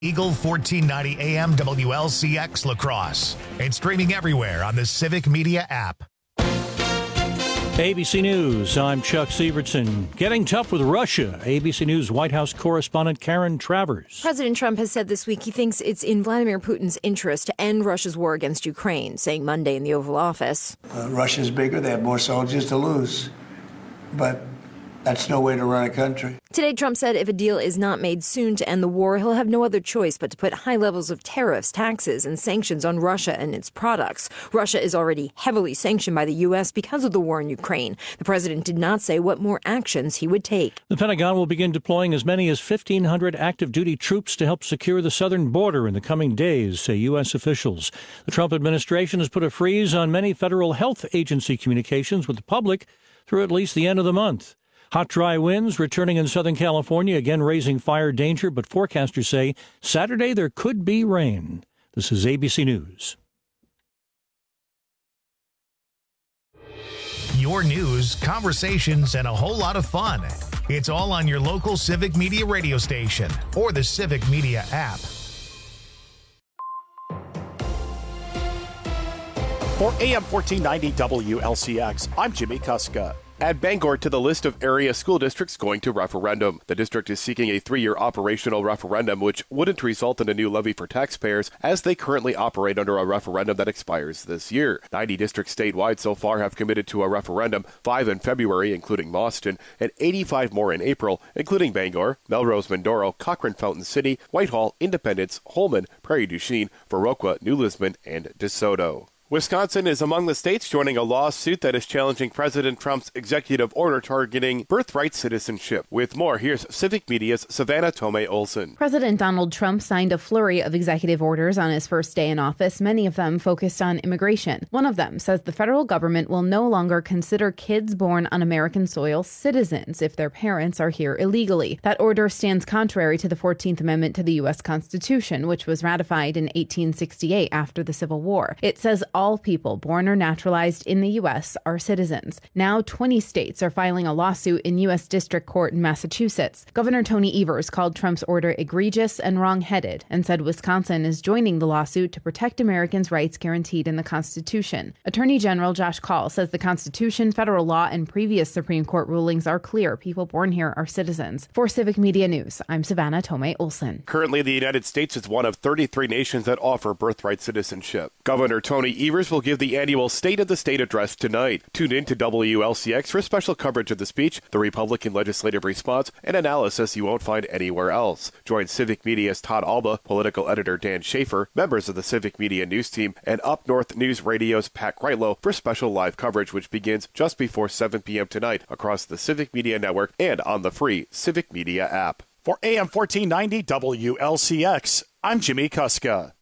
Eagle 1490 AM WLCX La Crosse and streaming everywhere on the Civic Media app. ABC News, I'm Chuck Sievertson. Getting tough with Russia. ABC News White House correspondent Karen Travers. President Trump has said this week he thinks it's in Vladimir Putin's interest to end Russia's war against Ukraine, saying Monday in the Oval Office. Russia's bigger. They have more soldiers to lose. But that's no way to run a country. Today, Trump said if a deal is not made soon to end the war, he'll have no other choice but to put high levels of tariffs, taxes, and sanctions on Russia and its products. Russia is already heavily sanctioned by the U.S. because of the war in Ukraine. The president did not say what more actions he would take. The Pentagon will begin deploying as many as 1,500 active-duty troops to help secure the southern border in the coming days, say U.S. officials. The Trump administration has put a freeze on many federal health agency communications with the public through at least the end of the month. Hot, dry winds returning in Southern California, again raising fire danger, but forecasters say Saturday there could be rain. This is ABC News. Your news, conversations, and a whole lot of fun. It's all on your local Civic Media radio station or the Civic Media app. For AM 1490 WLCX, I'm Jimmy Kuska. Add Bangor to the list of area school districts going to referendum. The district is seeking a 3-year operational referendum, which wouldn't result in a new levy for taxpayers, as they currently operate under a referendum that expires this year. 90 districts statewide so far have committed to a referendum, 5 in February, including Mauston, and 85 more in April, including Bangor, Melrose, Mindoro, Cochrane, Fountain City, Whitehall, Independence, Holman, Prairie du Chien, Viroqua, New Lisbon, and DeSoto. Wisconsin is among the states joining a lawsuit that is challenging President Trump's executive order targeting birthright citizenship. With more, here's Civic Media's Savannah Tomei Olson. President Donald Trump signed a flurry of executive orders on his first day in office, many of them focused on immigration. One of them says the federal government will no longer consider kids born on American soil citizens if their parents are here illegally. That order stands contrary to the 14th Amendment to the U.S. Constitution, which was ratified in 1868 after the Civil War. It says all people born or naturalized in the U.S. are citizens. Now 20 states are filing a lawsuit in U.S. District Court in Massachusetts. Governor Tony Evers called Trump's order egregious and wrong-headed and said Wisconsin is joining the lawsuit to protect Americans' rights guaranteed in the Constitution. Attorney General Josh Kaul says the Constitution, federal law, and previous Supreme Court rulings are clear. People born here are citizens. For Civic Media News, I'm Savannah Tomei Olson. Currently, the United States is one of 33 nations that offer birthright citizenship. Governor Tony Evers will give the annual State of the State address tonight. Tune in to WLCX for special coverage of the speech, the Republican legislative response, and analysis you won't find anywhere else. Join Civic Media's Todd Alba, political editor Dan Schaefer, members of the Civic Media News team, and Up North News Radio's Pat Kreitlow for special live coverage, which begins just before 7 p.m. tonight across the Civic Media Network and on the free Civic Media app. For AM 1490 WLCX, I'm Jimmy Kuska.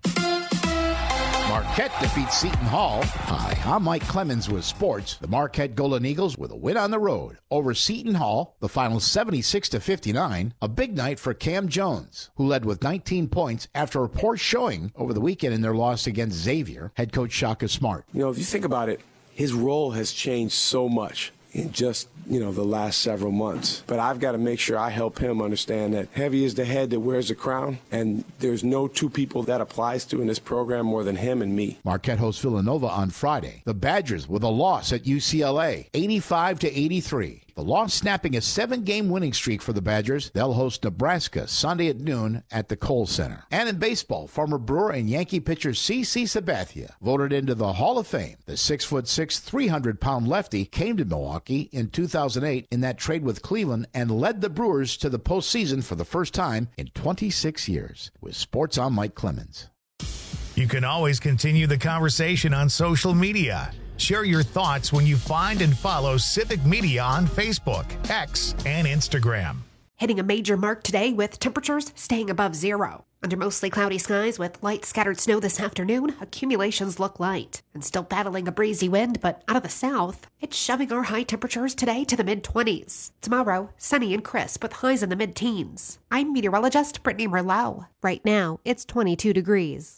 Marquette defeats Seton Hall. Hi, I'm Mike Clemens with sports. The Marquette Golden Eagles with a win on the road over Seton Hall, the final 76-59. A big night for Cam Jones, who led with 19 points after a poor showing over the weekend in their loss against Xavier. Head coach Shaka Smart. You know, if you think about it, his role has changed so much in just, the last several months. But I've got to make sure I help him understand that heavy is the head that wears the crown, and there's no two people that applies to in this program more than him and me. Marquette hosts Villanova on Friday. The Badgers with a loss at UCLA, 85-83. The loss snapping a 7-game winning streak for the Badgers. They'll host Nebraska Sunday at noon at the Kohl Center. And in baseball, former Brewer and Yankee pitcher C.C. Sabathia voted into the Hall of Fame. The 6'6", 300-pound lefty came to Milwaukee in 2008 in that trade with Cleveland and led the Brewers to the postseason for the first time in 26 years. With sports, I'm Mike Clemens. You can always continue the conversation on social media. Share your thoughts when you find and follow Civic Media on Facebook, X, and Instagram. Hitting a major mark today with temperatures staying above zero. Under mostly cloudy skies with light scattered snow this afternoon, accumulations look light. And still battling a breezy wind, but out of the south, it's shoving our high temperatures today to the mid-20s. Tomorrow, sunny and crisp with highs in the mid-teens. I'm meteorologist Brittany Merlot. Right now, it's 22 degrees.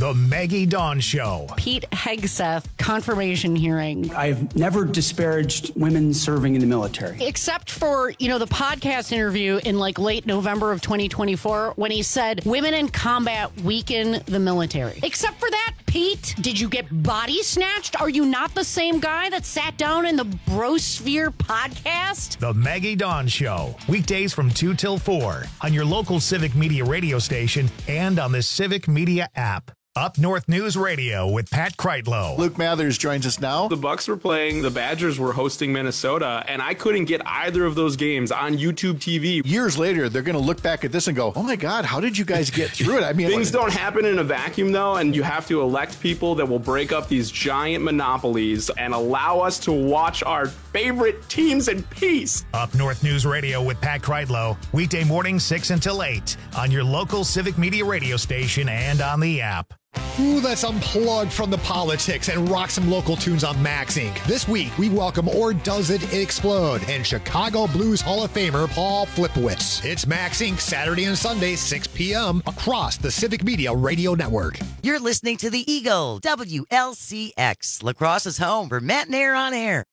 The Maggie Dawn Show. Pete Hegseth confirmation hearing. I've never disparaged women serving in the military. Except for, the podcast interview in late November of 2024 when he said women in combat weaken the military. Except for that, Pete, did you get body snatched? Are you not the same guy that sat down in the Brosphere podcast? The Maggie Dawn Show. Weekdays from 2 till 4 on your local Civic Media radio station and on the Civic Media app. Up North News Radio with Pat Kreitlow. Luke Mathers joins us now. The Bucks were playing, the Badgers were hosting Minnesota, and I couldn't get either of those games on YouTube TV. Years later, they're going to look back at this and go, oh my God, how did you guys get through it? I mean, things don't happen in a vacuum, though, and you have to elect people that will break up these giant monopolies and allow us to watch our favorite teams in peace. Up North News Radio with Pat Kreitlow. Weekday mornings 6 until 8 on your local Civic Media radio station and on the app. Ooh, let's unplug from the politics and rock some local tunes on Max Inc. This week, we welcome Or Does It Explode and Chicago Blues Hall of Famer Paul Flipowitz. It's Max Inc. Saturday and Sunday, 6 p.m. across the Civic Media Radio Network. You're listening to The Eagle, WLCX, La Crosse's home for Matt and Air on Air.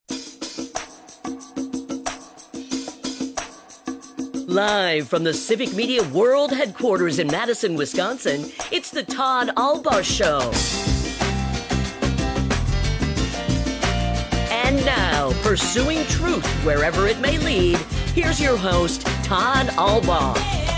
Live from the Civic Media World Headquarters in Madison, Wisconsin, it's the Todd Albaugh Show. And now, pursuing truth wherever it may lead, here's your host, Todd Albaugh.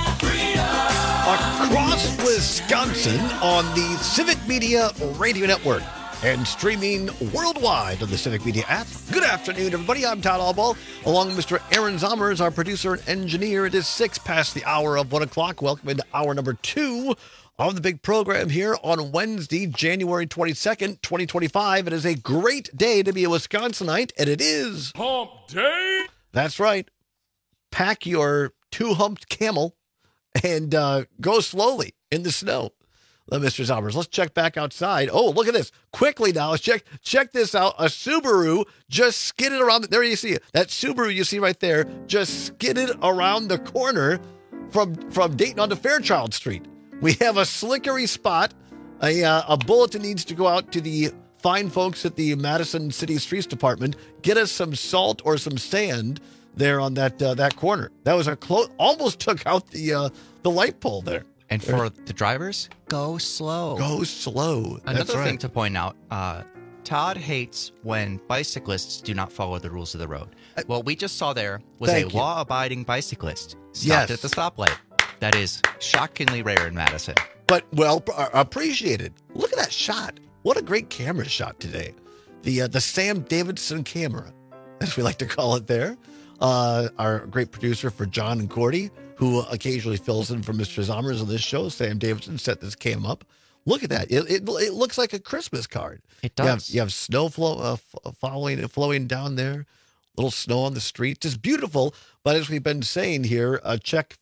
Across Wisconsin on the Civic Media Radio Network and streaming worldwide on the Civic Media app. Good afternoon, everybody. I'm Todd Albaugh, along with Mr. Aaron Zommers, our producer and engineer. It is 6 past the hour of 1 o'clock. Welcome into hour number 2 of the big program here on Wednesday, January 22nd, 2025. It is a great day to be a Wisconsinite, and it is Hump Day. That's right. Pack your two-humped camel and go slowly in the snow. Mr. Zommers, let's check back outside. Oh, look at this. Quickly now, let's check this out. A Subaru just skidded around. There you see it. That Subaru you see right there just skidded around the corner from Dayton onto Fairchild Street. We have a slickery spot. A bulletin needs to go out to the fine folks at the Madison City Streets Department. Get us some salt or some sand there on that corner. That was almost took out the light pole there. And for the drivers, go slow. Go slow. Another thing to point out, Todd hates when bicyclists do not follow the rules of the road. What we just saw there was a law-abiding bicyclist stopped at the stoplight. That is shockingly rare in Madison. But well appreciated. Look at that shot. What a great camera shot today. The Sam Davidson camera, as we like to call it there. Our great producer for John and Cordy, who occasionally fills in for Mr. Zommers on this show. Sam Davidson set this cam up. Look at that. It looks like a Christmas card. It does. You have snow flowing down there. Little snow on the streets. It's beautiful. But as we've been saying here, check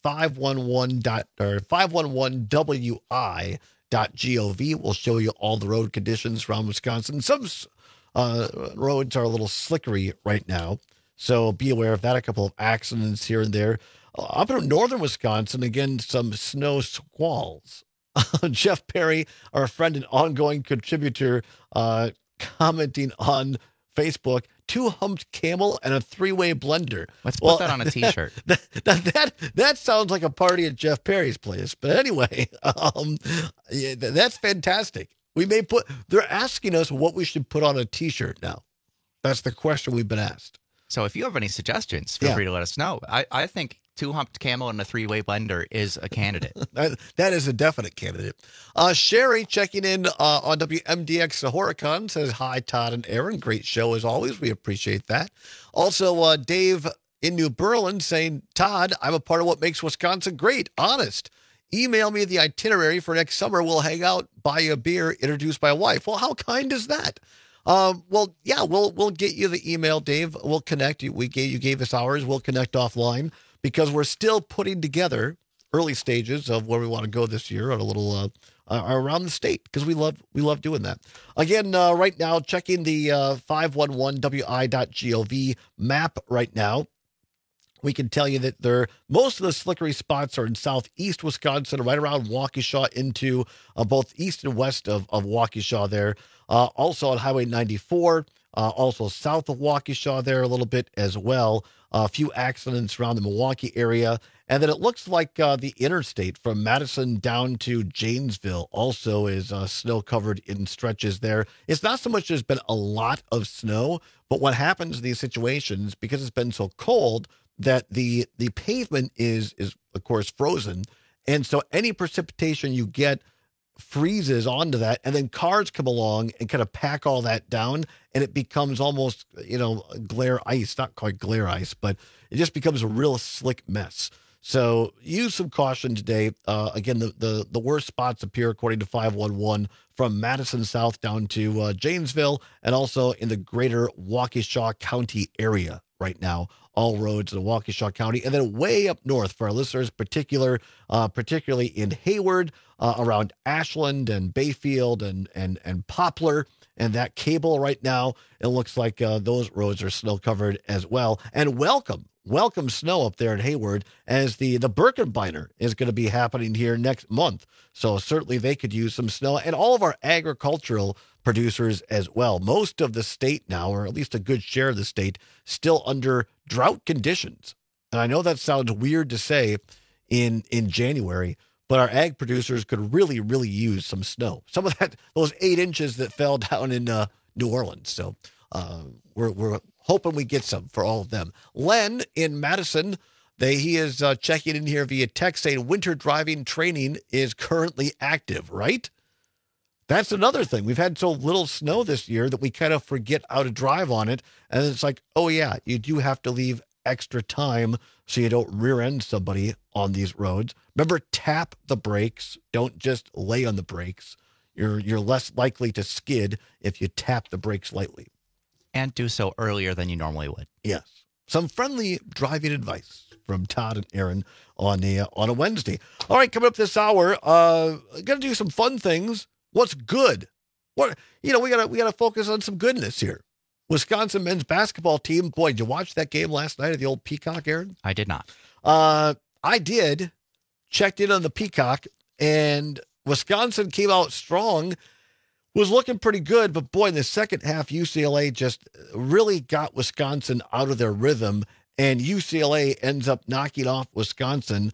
511.wi.gov. Will show you all the road conditions around Wisconsin. Some roads are a little slickery right now, so be aware of that. A couple of accidents here and there. Up in northern Wisconsin, again, some snow squalls. Jeff Perry, our friend and ongoing contributor, commenting on Facebook, two-humped camel and a three-way blender. Let's put that on a T-shirt. That sounds like a party at Jeff Perry's place. But anyway, that's fantastic. They're asking us what we should put on a T-shirt now. That's the question we've been asked. So if you have any suggestions, feel free to let us know. I think two-humped camel and a three-way blender is a candidate. That is a definite candidate. Sherry checking in on WMDX Horicon says, hi, Todd and Aaron. Great show as always. We appreciate that. Also, Dave in New Berlin saying, Todd, I'm a part of what makes Wisconsin great. Honest. Email me the itinerary for next summer. We'll hang out, buy you a beer, introduce my wife. Well, how kind is that? We'll get you the email, Dave. We'll connect. You gave us ours. We'll connect offline because we're still putting together early stages of where we want to go this year on a little around the state because we love doing that. Again, right now checking the 511wi.gov map right now. we can tell you that most of the slickery spots are in southeast Wisconsin, right around Waukesha into both east and west of Waukesha there. Also on Highway 94, also south of Waukesha there a little bit as well. A few accidents around the Milwaukee area. And then it looks like the interstate from Madison down to Janesville also is snow covered in stretches there. It's not so much there's been a lot of snow, but what happens in these situations, because it's been so cold, that the pavement is of course frozen, and so any precipitation you get freezes onto that, and then cars come along and kind of pack all that down, and it becomes almost glare ice. Not quite glare ice, but it just becomes a real slick mess. So use some caution today. Again, the worst spots appear according to 511 from Madison south down to Janesville, and also in the greater Waukesha County area right now. All roads in Waukesha County, and then way up north for our listeners, particularly in Hayward, around Ashland and Bayfield and Poplar, and that cable right now. It looks like those roads are snow covered as well. And welcome snow up there in Hayward, as the Birkenbeiner is going to be happening here next month. So certainly they could use some snow, and all of our agricultural producers as well. Most of the state now, or at least a good share of the state, still under drought conditions. And I know that sounds weird to say in January, but our ag producers could really, really use some snow. Some of those 8 inches that fell down in New Orleans. So we're hoping we get some for all of them. Len in Madison, he is checking in here via text saying winter driving training is currently active, right? That's another thing. We've had so little snow this year that we kind of forget how to drive on it. And it's like, oh yeah, you do have to leave extra time so you don't rear end somebody on these roads. Remember, tap the brakes. Don't just lay on the brakes. You're less likely to skid if you tap the brakes lightly. And do so earlier than you normally would. Yes. Some friendly driving advice from Todd and Aaron on a Wednesday. All right, coming up this hour, going to do some fun things. What's good? We gotta focus on some goodness here. Wisconsin men's basketball team. Boy, did you watch that game last night at the old Peacock, Aaron? I did not. I did. Checked in on the Peacock, and Wisconsin came out strong. Was looking pretty good, but boy, in the second half, UCLA just really got Wisconsin out of their rhythm, and UCLA ends up knocking off Wisconsin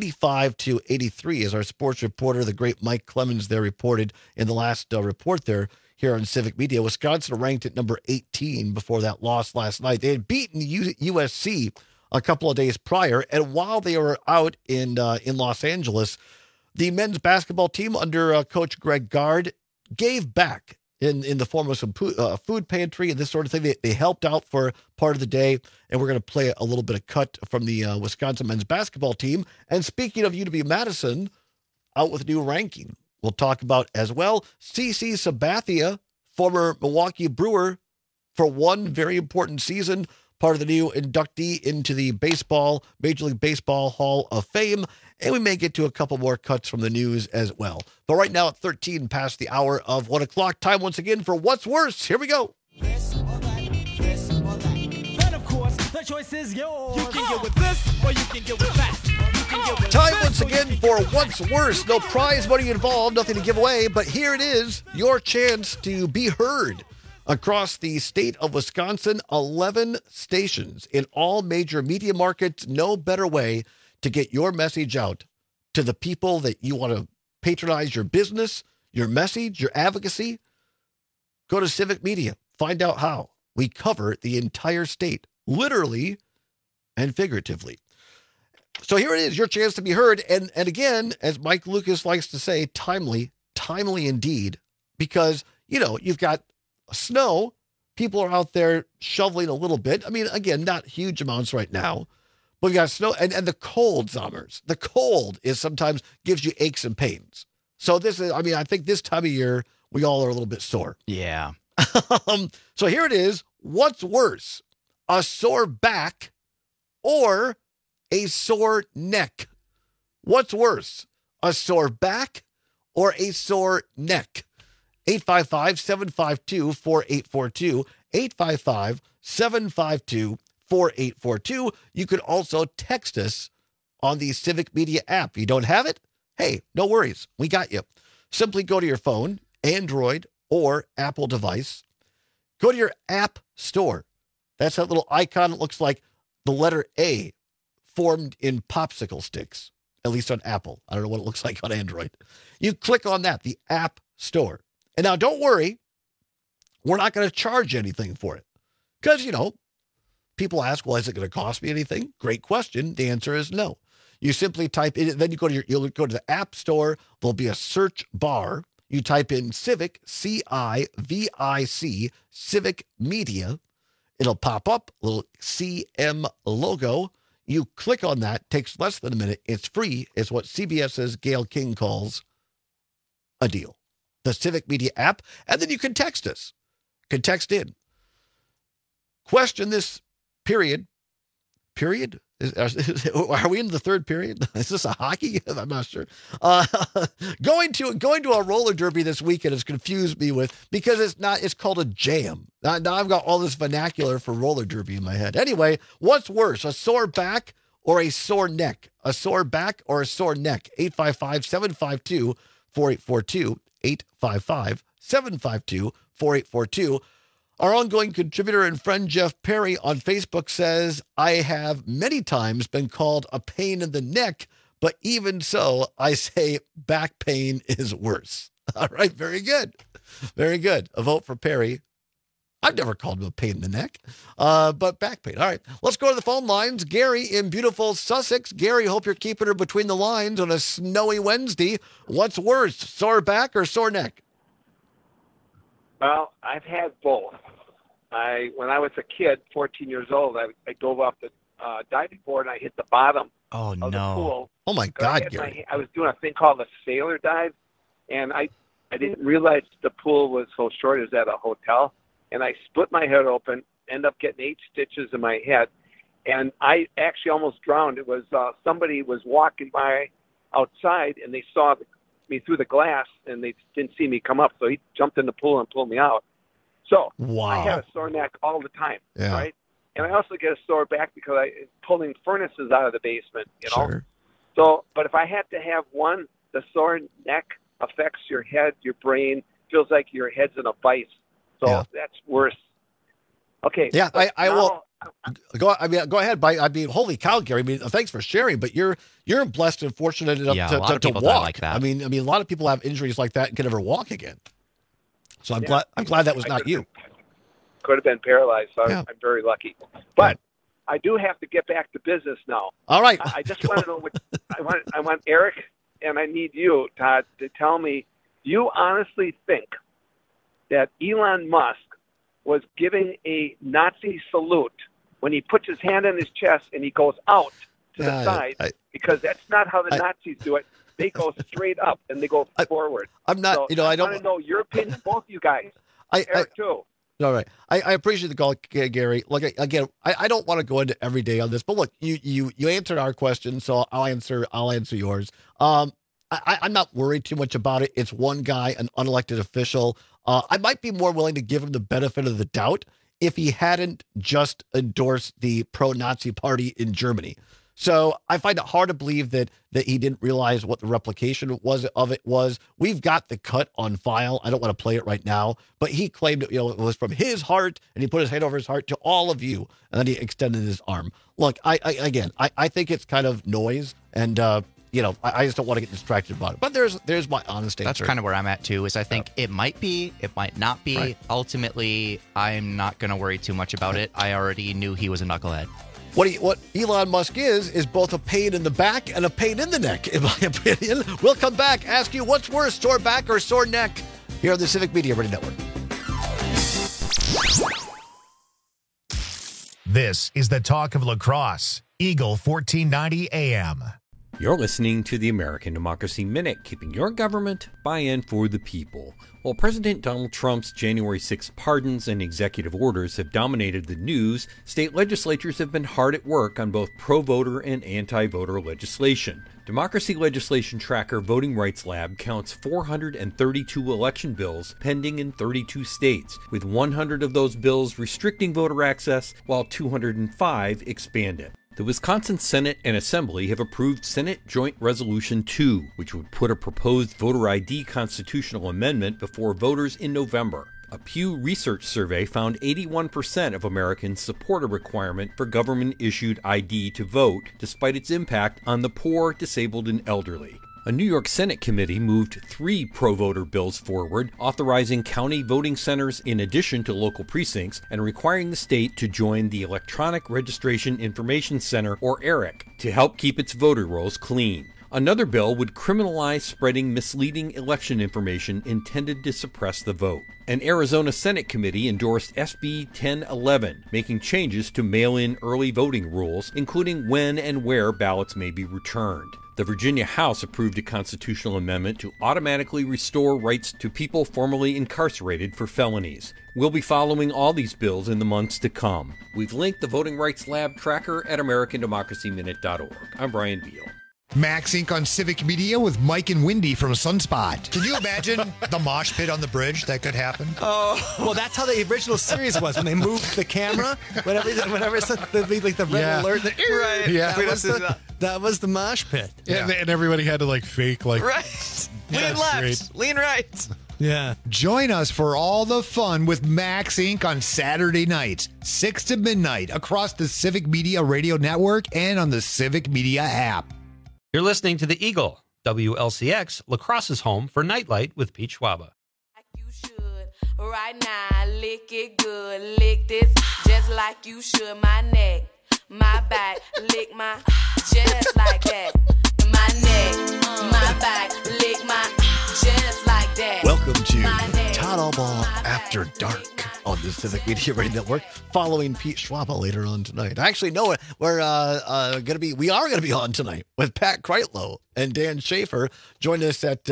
85-83, as our sports reporter, the great Mike Clemens, there reported in the last report there here on Civic Media. Wisconsin ranked at number 18 before that loss last night. They had beaten USC a couple of days prior, and while they were out in Los Angeles, the men's basketball team under Coach Greg Gard gave back in the form of some food pantry and this sort of thing. They helped out for part of the day, and we're going to play a little bit of cut from the Wisconsin men's basketball team. And speaking of UW-Madison, out with a new ranking, we'll talk about as well. CC Sabathia, former Milwaukee Brewer for one very important season, part of the new inductee into the Major League Baseball Hall of Fame. And we may get to a couple more cuts from the news as well. But right now at 13 past the hour of 1 o'clock, time once again for What's Worse. Here we go. This or that, this or that. But of course, the choice is yours. You can get with this or you can get with that. Time once again for What's Worse. No prize money involved, nothing to give away, but here it is, your chance to be heard. Across the state of Wisconsin, 11 stations in all major media markets. No better way to get your message out to the people that you want to patronize your business, your message, your advocacy. Go to Civic Media. Find out how. We cover the entire state, literally and figuratively. So here it is, your chance to be heard. And again, as Mike Lucas likes to say, timely indeed, because, you've got snow. People are out there shoveling a little bit. I mean, again, not huge amounts right now. But we got snow and the cold, Zommers. The cold sometimes gives you aches and pains. So I think this time of year, we all are a little bit sore. Yeah. So here it is. What's worse, a sore back or a sore neck? What's worse, a sore back or a sore neck? 855-752-4842. 855-752-4842. 4842. You can also text us on the Civic Media app. If you don't have it, hey, no worries. We got you. Simply go to your phone, Android or Apple device. Go to your app store. That's that little icon that looks like the letter A formed in popsicle sticks, at least on Apple. I don't know what it looks like on Android. You click on that, the app store. And now don't worry, we're not going to charge anything for it. Because, people ask, well, is it going to cost me anything? Great question. The answer is no. You simply type in, then you'll go to the app store. There'll be a search bar. You type in Civic, CIVIC, Civic Media. It'll pop up, a little CM logo. You click on that, takes less than a minute. It's free. It's what CBS's Gayle King calls a deal. The Civic Media app, and then you can text us. You can text in. Question this period? Are we in the third period? Is this a hockey? I'm not sure. Going to a roller derby this weekend has confused me because it's called a jam. Now I've got all this vernacular for roller derby in my head. Anyway, what's worse, a sore back or a sore neck? A sore back or a sore neck? 855-752-4842. 855-752-4842. Our ongoing contributor and friend Jeff Perry on Facebook says, I have many times been called a pain in the neck, but even so, I say back pain is worse. All right, very good. Very good. A vote for Perry. I've never called him a pain in the neck, but back pain. All right, let's go to the phone lines. Gary in beautiful Sussex. Gary, hope you're keeping her between the lines on a snowy Wednesday. What's worse, sore back or sore neck? Well, I've had both. When I was a kid, 14 years old, I dove off the diving board and I hit the bottom of the pool. Oh, my God, Gary. I was doing a thing called a sailor dive, and I didn't realize the pool was so short. It was at a hotel, and I split my head open, ended up getting 8 stitches in my head, and I actually almost drowned. It was somebody was walking by outside, and they saw me through the glass, and they didn't see me come up, so he jumped in the pool and pulled me out. So I had a sore neck all the time, right? And I also get a sore back because I'm pulling furnaces out of the basement, Sure. So, but if I had to have one, the sore neck affects your head, your brain, feels like your head's in a vice. So that's worse. Okay. Yeah, I will. Go ahead. Holy cow, Gary. Thanks for sharing. But you're blessed and fortunate enough to walk. Like that. I mean, a lot of people have injuries like that and can never walk again. So I'm glad that was not you. Could have been paralyzed. So I'm very lucky. But I do have to get back to business now. All right. I just want to know what I want Eric and I need you, Todd, to tell me. Do you honestly think that Elon Musk was giving a Nazi salute when he puts his hand on his chest and he goes out to the side? Because that's not how the Nazis do it. They go straight up and they go forward. I'm not, so I want to know your opinion, both you guys. Eric, too. All right. I appreciate the call, Gary. Look, again, I don't want to go into every day on this, but look, you answered our question, so I'll answer yours. I'm not worried too much about it. It's one guy, an unelected official. I might be more willing to give him the benefit of the doubt if he hadn't just endorsed the pro-Nazi party in Germany. So I find it hard to believe that he didn't realize what the replication of it was. We've got the cut on file. I don't want to play it right now, but he claimed it was from his heart, and he put his hand over his heart to all of you, and then he extended his arm. Look, I think it's kind of noise, and I just don't want to get distracted about it. But there's my honest answer. That's kind of where I'm at too. Is I think it might be, it might not be. Right. Ultimately, I'm not going to worry too much about it. I already knew he was a knucklehead. What Elon Musk is both a pain in the back and a pain in the neck, in my opinion. We'll come back, ask you what's worse, sore back or sore neck, here on the Civic Media Radio Network. This is the talk of La Crosse, Eagle 1490 AM. You're listening to the American Democracy Minute, keeping your government by and for the people. While President Donald Trump's January 6 pardons and executive orders have dominated the news, state legislatures have been hard at work on both pro-voter and anti-voter legislation. Democracy Legislation Tracker Voting Rights Lab counts 432 election bills pending in 32 states, with 100 of those bills restricting voter access, while 205 expand it. The Wisconsin Senate and Assembly have approved Senate Joint Resolution 2, which would put a proposed voter ID constitutional amendment before voters in November. A Pew Research survey found 81% of Americans support a requirement for government-issued ID to vote, despite its impact on the poor, disabled, and elderly. A New York Senate committee moved 3 pro-voter bills forward, authorizing county voting centers in addition to local precincts and requiring the state to join the Electronic Registration Information Center, or ERIC, to help keep its voter rolls clean. Another bill would criminalize spreading misleading election information intended to suppress the vote. An Arizona Senate committee endorsed SB 1011, making changes to mail-in early voting rules, including when and where ballots may be returned. The Virginia House approved a constitutional amendment to automatically restore rights to people formerly incarcerated for felonies. We'll be following all these bills in the months to come. We've linked the Voting Rights Lab tracker at AmericanDemocracyMinute.org. I'm Brian Beal. Max Inc. on Civic Media with Mike and Wendy from Sunspot. Can you imagine the mosh pit on the bridge that could happen? Oh, well, that's how the original series was when they moved the camera. Whenever it's like the red alert, right? Yeah, that was the mosh pit. Yeah, and everybody had to like fake like right. Lean left, lean right. Yeah. Join us for all the fun with Max Inc. on Saturday nights, 6 to midnight, across the Civic Media Radio Network and on the Civic Media app. You're listening to The Eagle, WLCX, La Crosse's home for Nightlight with Pete Schwaba. You should right now, lick it good, lick this just like you should. My neck, my back, lick my just like that. My neck, my back, lick my just like that. Welcome to Todd Albaugh After Dark on the Civic Media Radio Network, following Pete Schwaba later on tonight. Actually, no, we are going to be on tonight with Pat Kreitlow and Dan Schaefer. Join us at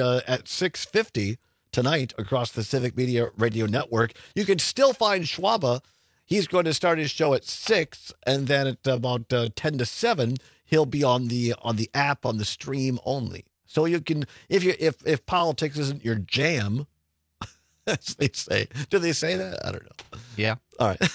6:50 tonight across the Civic Media Radio Network. You can still find Schwaba. He's going to start his show at 6, and then at about 10 to 7, he'll be on the app, on the stream only. So you can, if politics isn't your jam, as they say. Do they say that? I don't know. Yeah. All right.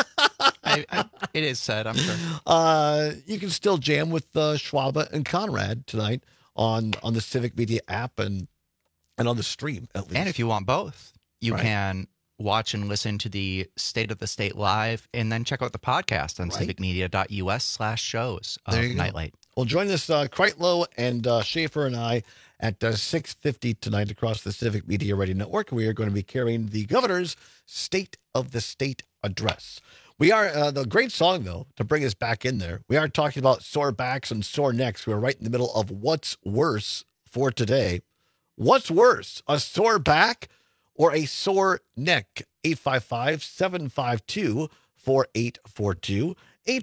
It is said, I'm sure. You can still jam with Schwaba and Conrad tonight on the Civic Media app and on the stream, at least. And if you want both, you can watch and listen to the State of the State live and then check out the podcast on civicmedia.us/shows of Nightlight. Well, join us, Kreitlow and Schaefer and I, at 6:50 tonight across the Civic Media Radio Network. We are going to be carrying the governor's State of the State address. We are, the great song, though, to bring us back in there. We are talking about sore backs and sore necks. We're right in the middle of what's worse for today. What's worse, a sore back or a sore neck? 855-752-4842.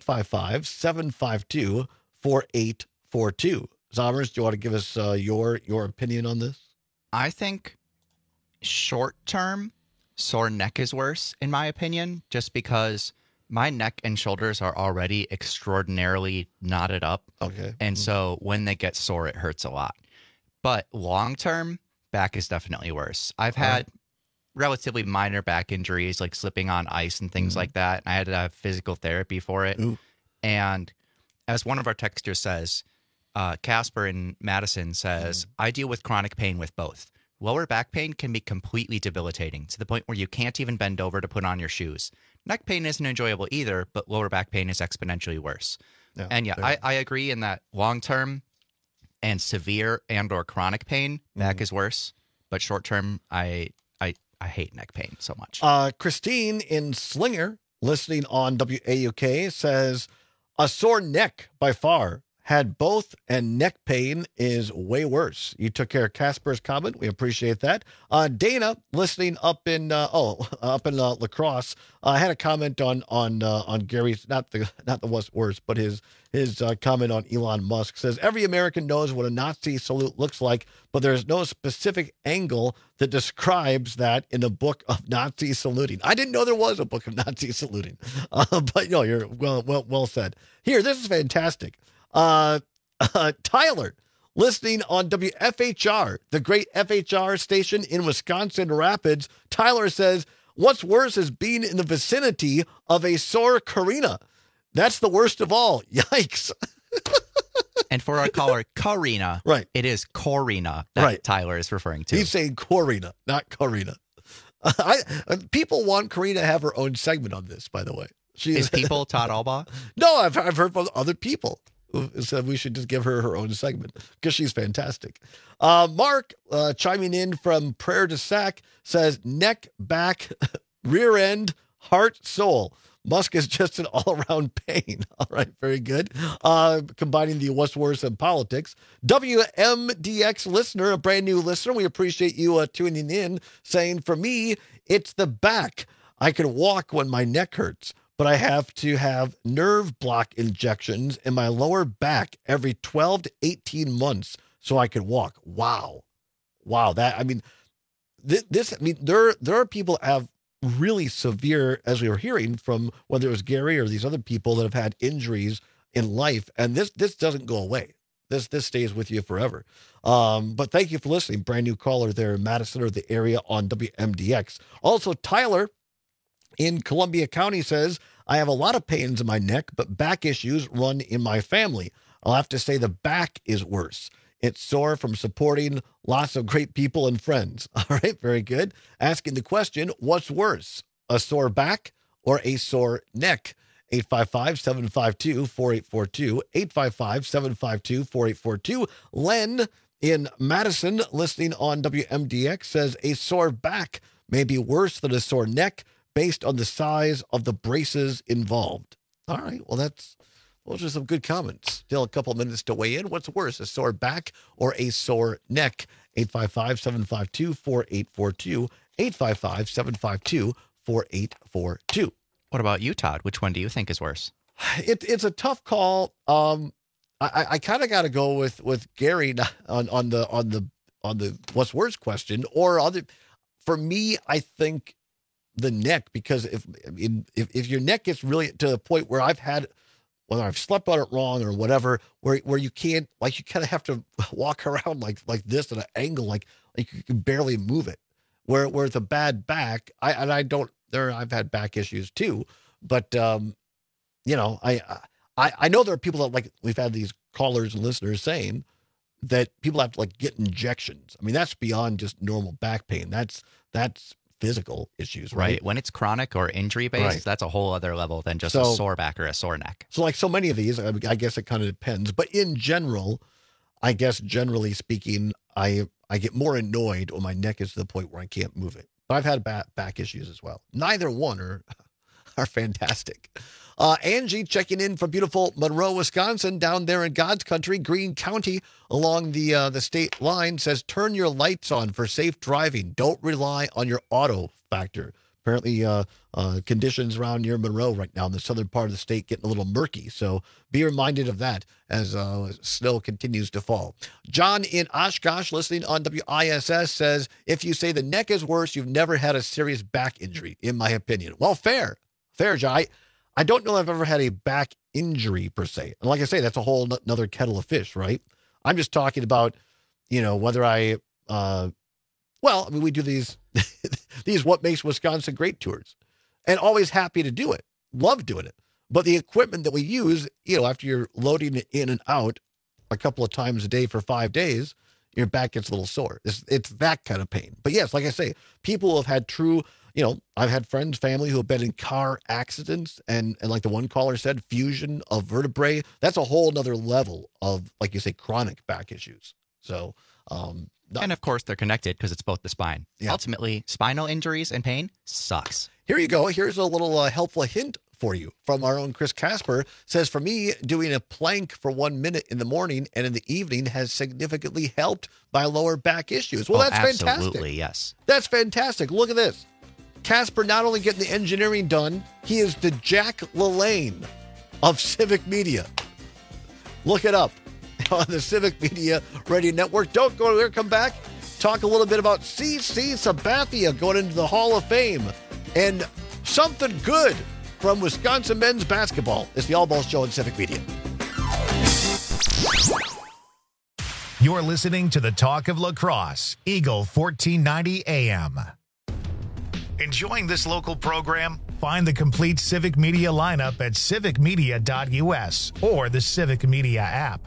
855-752-4842. Zommers, do you want to give us your opinion on this? I think short term, sore neck is worse, in my opinion, just because my neck and shoulders are already extraordinarily knotted up. Okay. And so when they get sore, it hurts a lot. But long term, back is definitely worse. I've had relatively minor back injuries, like slipping on ice and things like that. I had to have physical therapy for it. Ooh. And as one of our texters says, Casper in Madison says, I deal with chronic pain with both. Lower back pain can be completely debilitating to the point where you can't even bend over to put on your shoes. Neck pain isn't enjoyable either, but lower back pain is exponentially worse. Yeah, and I agree in that long term and severe and or chronic pain, back is worse. But short term, I hate neck pain so much. Christine in Slinger, listening on WAUK, says, a sore neck by far had both, and neck pain is way worse. You took care of Casper's comment. We appreciate that. Dana, listening up in La Crosse, had a comment on Gary's, not the what's worse, but his comment on Elon Musk. Says every American knows what a Nazi salute looks like, but there's no specific angle that describes that in a book of Nazi saluting. I didn't know there was a book of Nazi saluting, but no, you're well said. Here, this is fantastic. Tyler, listening on WFHR, the great FHR station in Wisconsin Rapids. Tyler says, what's worse is being in the vicinity of a sore carina. That's the worst of all. Yikes. And for our caller, Karina, right? It is Corina that Tyler is referring to. He's saying Corina, not Karina. People want Karina to have her own segment on this, by the way. Is people Todd Albaugh? No, I've heard from other people who said we should just give her own segment because she's fantastic. Mark, chiming in from Prayer to Sack, says neck, back, rear end, heart, soul. Musk is just an all-around pain. All right, very good. Combining the what's worse in politics. WMDX listener, a brand new listener, we appreciate you tuning in, saying, for me, it's the back. I can walk when my neck hurts, but I have to have nerve block injections in my lower back every 12 to 18 months so I can walk. Wow. That, I mean, there are people that have really severe, as we were hearing from whether it was Gary or these other people that have had injuries in life, and this doesn't go away. This stays with you forever. But thank you for listening. Brand new caller there in Madison or the area on WMDX. Also, Tyler in Columbia County says, I have a lot of pains in my neck, but back issues run in my family. I'll have to say the back is worse. It's sore from supporting lots of great people and friends. All right, very good. Asking the question, what's worse, a sore back or a sore neck? 855-752-4842, 855-752-4842. Len in Madison, listening on WMDX, says a sore back may be worse than a sore neck based on the size of the braces involved. All right, well, those are some good comments. Still a couple minutes to weigh in. What's worse, a sore back or a sore neck? 855-752-4842, 855-752-4842. What about you, Todd? Which one do you think is worse? It's a tough call. I kind of got to go with Gary on the what's worse question, or other. For me, I think the neck, because if your neck gets really to the point where I've had, whether I've slept on it wrong or whatever, where you can't, like, you kind of have to walk around like this at an angle, like you can barely move it. Where it's a bad back, I've had back issues too, but I know there are people that, like, we've had these callers and listeners saying that people have to, like, get injections. I mean, that's beyond just normal back pain. That's physical issues, right? When it's chronic or injury-based, that's a whole other level than just a sore back or a sore neck. So, like so many of these, I guess it kind of depends. But in general, I guess generally speaking, I get more annoyed when my neck is to the point where I can't move it. But I've had back issues as well. Neither one are fantastic. Angie checking in from beautiful Monroe, Wisconsin, down there in God's country, Greene County, along the state line, says, turn your lights on for safe driving. Don't rely on your auto factor. Apparently, conditions around near Monroe right now in the southern part of the state getting a little murky. So be reminded of that as snow continues to fall. John in Oshkosh, listening on WISS, says, if you say the neck is worse, you've never had a serious back injury, in my opinion. Well, fair, John. I don't know if I've ever had a back injury per se. And like I say, that's a whole another kettle of fish, right? I'm just talking about, whether we do these What Makes Wisconsin Great tours, and always happy to do it. Love doing it. But the equipment that we use, after you're loading it in and out a couple of times a day for 5 days, your back gets a little sore. It's that kind of pain. But yes, like I say, people have had true, I've had friends, family who have been in car accidents and like the one caller said, fusion of vertebrae. That's a whole nother level of, like you say, chronic back issues. So, and of course they're connected because it's both the spine. Yeah. Ultimately, spinal injuries and pain sucks. Here you go. Here's a little helpful hint for you from our own Chris Casper. Says, for me, doing a plank for 1 minute in the morning and in the evening has significantly helped my lower back issues. Well, that's fantastic. Absolutely, yes. That's fantastic. Look at this. Casper not only getting the engineering done, he is the Jack LaLanne of Civic Media. Look it up on the Civic Media Radio Network. Don't go there. Come back. Talk a little bit about CC Sabathia going into the Hall of Fame. And something good from Wisconsin men's basketball. It's the All Balls Show on Civic Media. You're listening to the Talk of Lacrosse, Eagle 1490 AM. Enjoying this local program? Find the complete Civic Media lineup at civicmedia.us or the Civic Media app.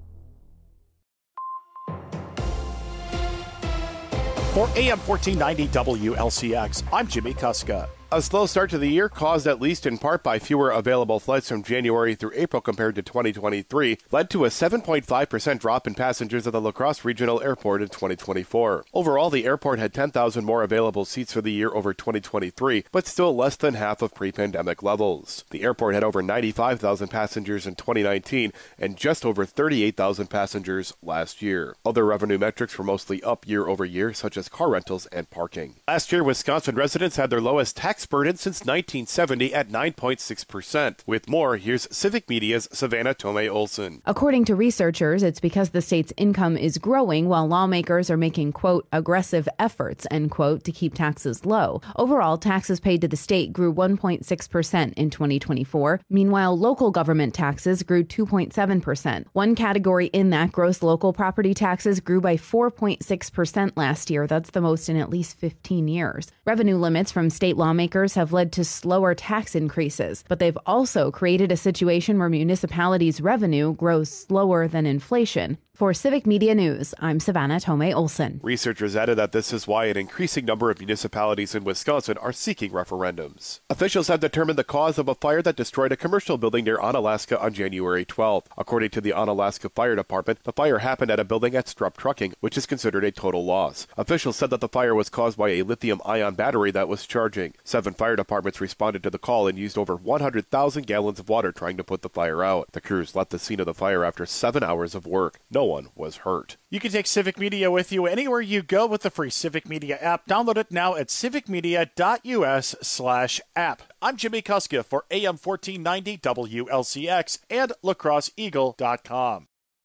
For AM 1490 WLCX, I'm Jimmy Kuska. A slow start to the year, caused at least in part by fewer available flights from January through April compared to 2023, led to a 7.5% drop in passengers at the La Crosse Regional Airport in 2024. Overall, the airport had 10,000 more available seats for the year over 2023, but still less than half of pre-pandemic levels. The airport had over 95,000 passengers in 2019 and just over 38,000 passengers last year. Other revenue metrics were mostly up year over year, such as car rentals and parking. Last year, Wisconsin residents had their lowest tax burden since 1970 at 9.6%. With more, here's Civic Media's Savannah Tomei Olson. According to researchers, it's because the state's income is growing while lawmakers are making, quote, aggressive efforts, end quote, to keep taxes low. Overall, taxes paid to the state grew 1.6% in 2024. Meanwhile, local government taxes grew 2.7%. One category in that, gross local property taxes, grew by 4.6% last year. That's the most in at least 15 years. Revenue limits from state lawmakers have led to slower tax increases, but they've also created a situation where municipalities' revenue grows slower than inflation. For Civic Media News, I'm Savannah Tomei Olson. Researchers added that this is why an increasing number of municipalities in Wisconsin are seeking referendums. Officials have determined the cause of a fire that destroyed a commercial building near Onalaska on January 12th. According to the Onalaska Fire Department, the fire happened at a building at Strupp Trucking, which is considered a total loss. Officials said that the fire was caused by a lithium-ion battery that was charging. 7 fire departments responded to the call and used over 100,000 gallons of water trying to put the fire out. The crews left the scene of the fire after 7 hours of work. No one was hurt. You can take Civic Media with you anywhere you go with the free Civic Media app. Download it now at civicmedia.us/app. I'm Jimmy Kuska for AM 1490 WLCX and lacrosseeagle.com.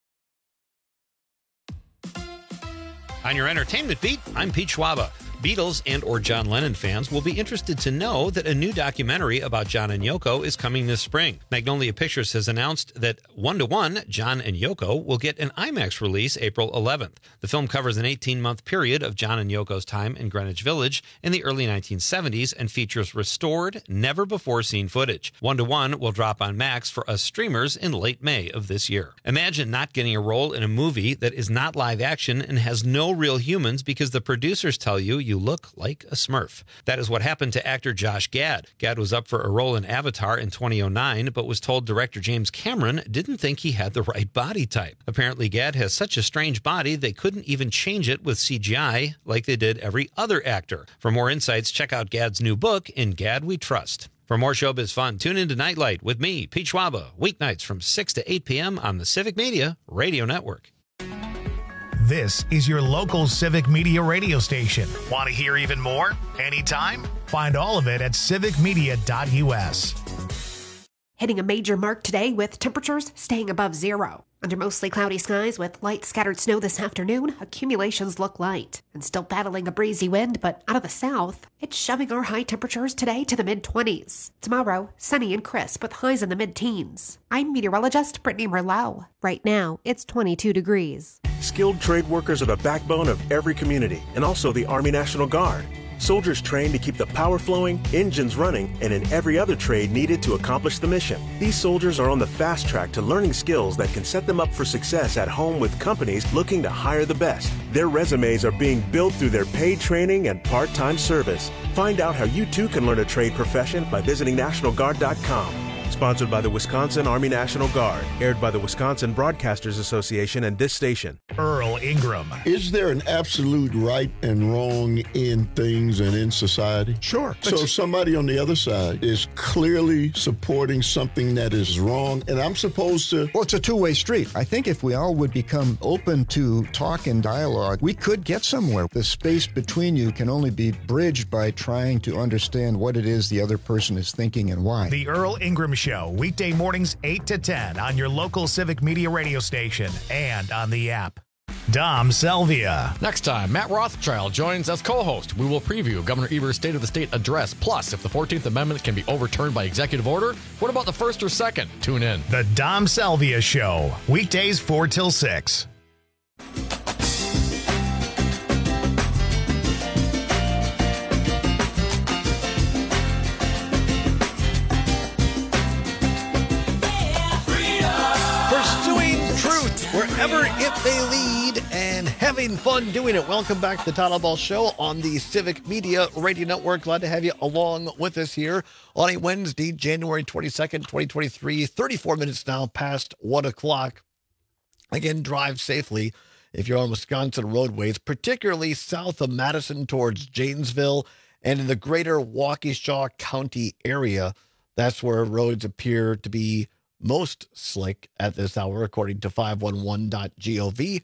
On your entertainment beat, I'm Pete Schwaba. Beatles and or John Lennon fans will be interested to know that a new documentary about John and Yoko is coming this spring. Magnolia Pictures has announced that 1-to-1, John and Yoko will get an IMAX release April 11th. The film covers an 18-month period of John and Yoko's time in Greenwich Village in the early 1970s and features restored, never-before-seen footage. 1-to-1 will drop on Max for us streamers in late May of this year. Imagine not getting a role in a movie that is not live action and has no real humans because the producers tell you look like a Smurf. That is what happened to actor Josh Gad. Gad was up for a role in Avatar in 2009, but was told director James Cameron didn't think he had the right body type. Apparently, Gad has such a strange body they couldn't even change it with CGI like they did every other actor. For more insights, check out Gad's new book, In Gad We Trust. For more showbiz fun, tune into Nightlight with me, Pete Schwaba, weeknights from 6 to 8 p.m. on the Civic Media Radio Network. This is your local Civic Media radio station. Want to hear even more? Anytime? Find all of it at civicmedia.us. Hitting a major mark today with temperatures staying above zero. Under mostly cloudy skies with light scattered snow this afternoon, accumulations look light. And still battling a breezy wind, but out of the south, it's shoving our high temperatures today to the mid-20s. Tomorrow, sunny and crisp with highs in the mid-teens. I'm meteorologist Brittany Merlot. Right now, it's 22 degrees. Skilled trade workers are the backbone of every community, and also the Army National Guard. Soldiers trained to keep the power flowing, engines running, and in every other trade needed to accomplish the mission. These soldiers are on the fast track to learning skills that can set them up for success at home with companies looking to hire the best. Their resumes are being built through their paid training and part-time service. Find out how you too can learn a trade profession by visiting NationalGuard.com. Sponsored by the Wisconsin Army National Guard. Aired by the Wisconsin Broadcasters Association and this station. Earl Ingram. Is there an absolute right and wrong in things and in society? Sure. So somebody on the other side is clearly supporting something that is wrong, and I'm supposed to... Well, it's a two-way street. I think if we all would become open to talk and dialogue, we could get somewhere. The space between you can only be bridged by trying to understand what it is the other person is thinking and why. The Earl Ingram Show, weekday mornings 8 to 10 on your local Civic Media radio station and on the app. Dom Selvia. Next time, Matt Rothschild joins as co-host. We will preview Governor Evers' State of the State address. Plus, if the 14th Amendment can be overturned by executive order, what about the first or second? Tune in. The Dom Selvia Show, weekdays 4 till 6. Wherever it may lead and having fun doing it. Welcome back to the Todd Ball Show on the Civic Media Radio Network. Glad to have you along with us here on a Wednesday, January 22nd, 2023, 34 minutes now past 1 o'clock. Again, drive safely if you're on Wisconsin roadways, particularly south of Madison towards Janesville and in the greater Waukesha County area. That's where roads appear to be most slick at this hour, according to 511.gov,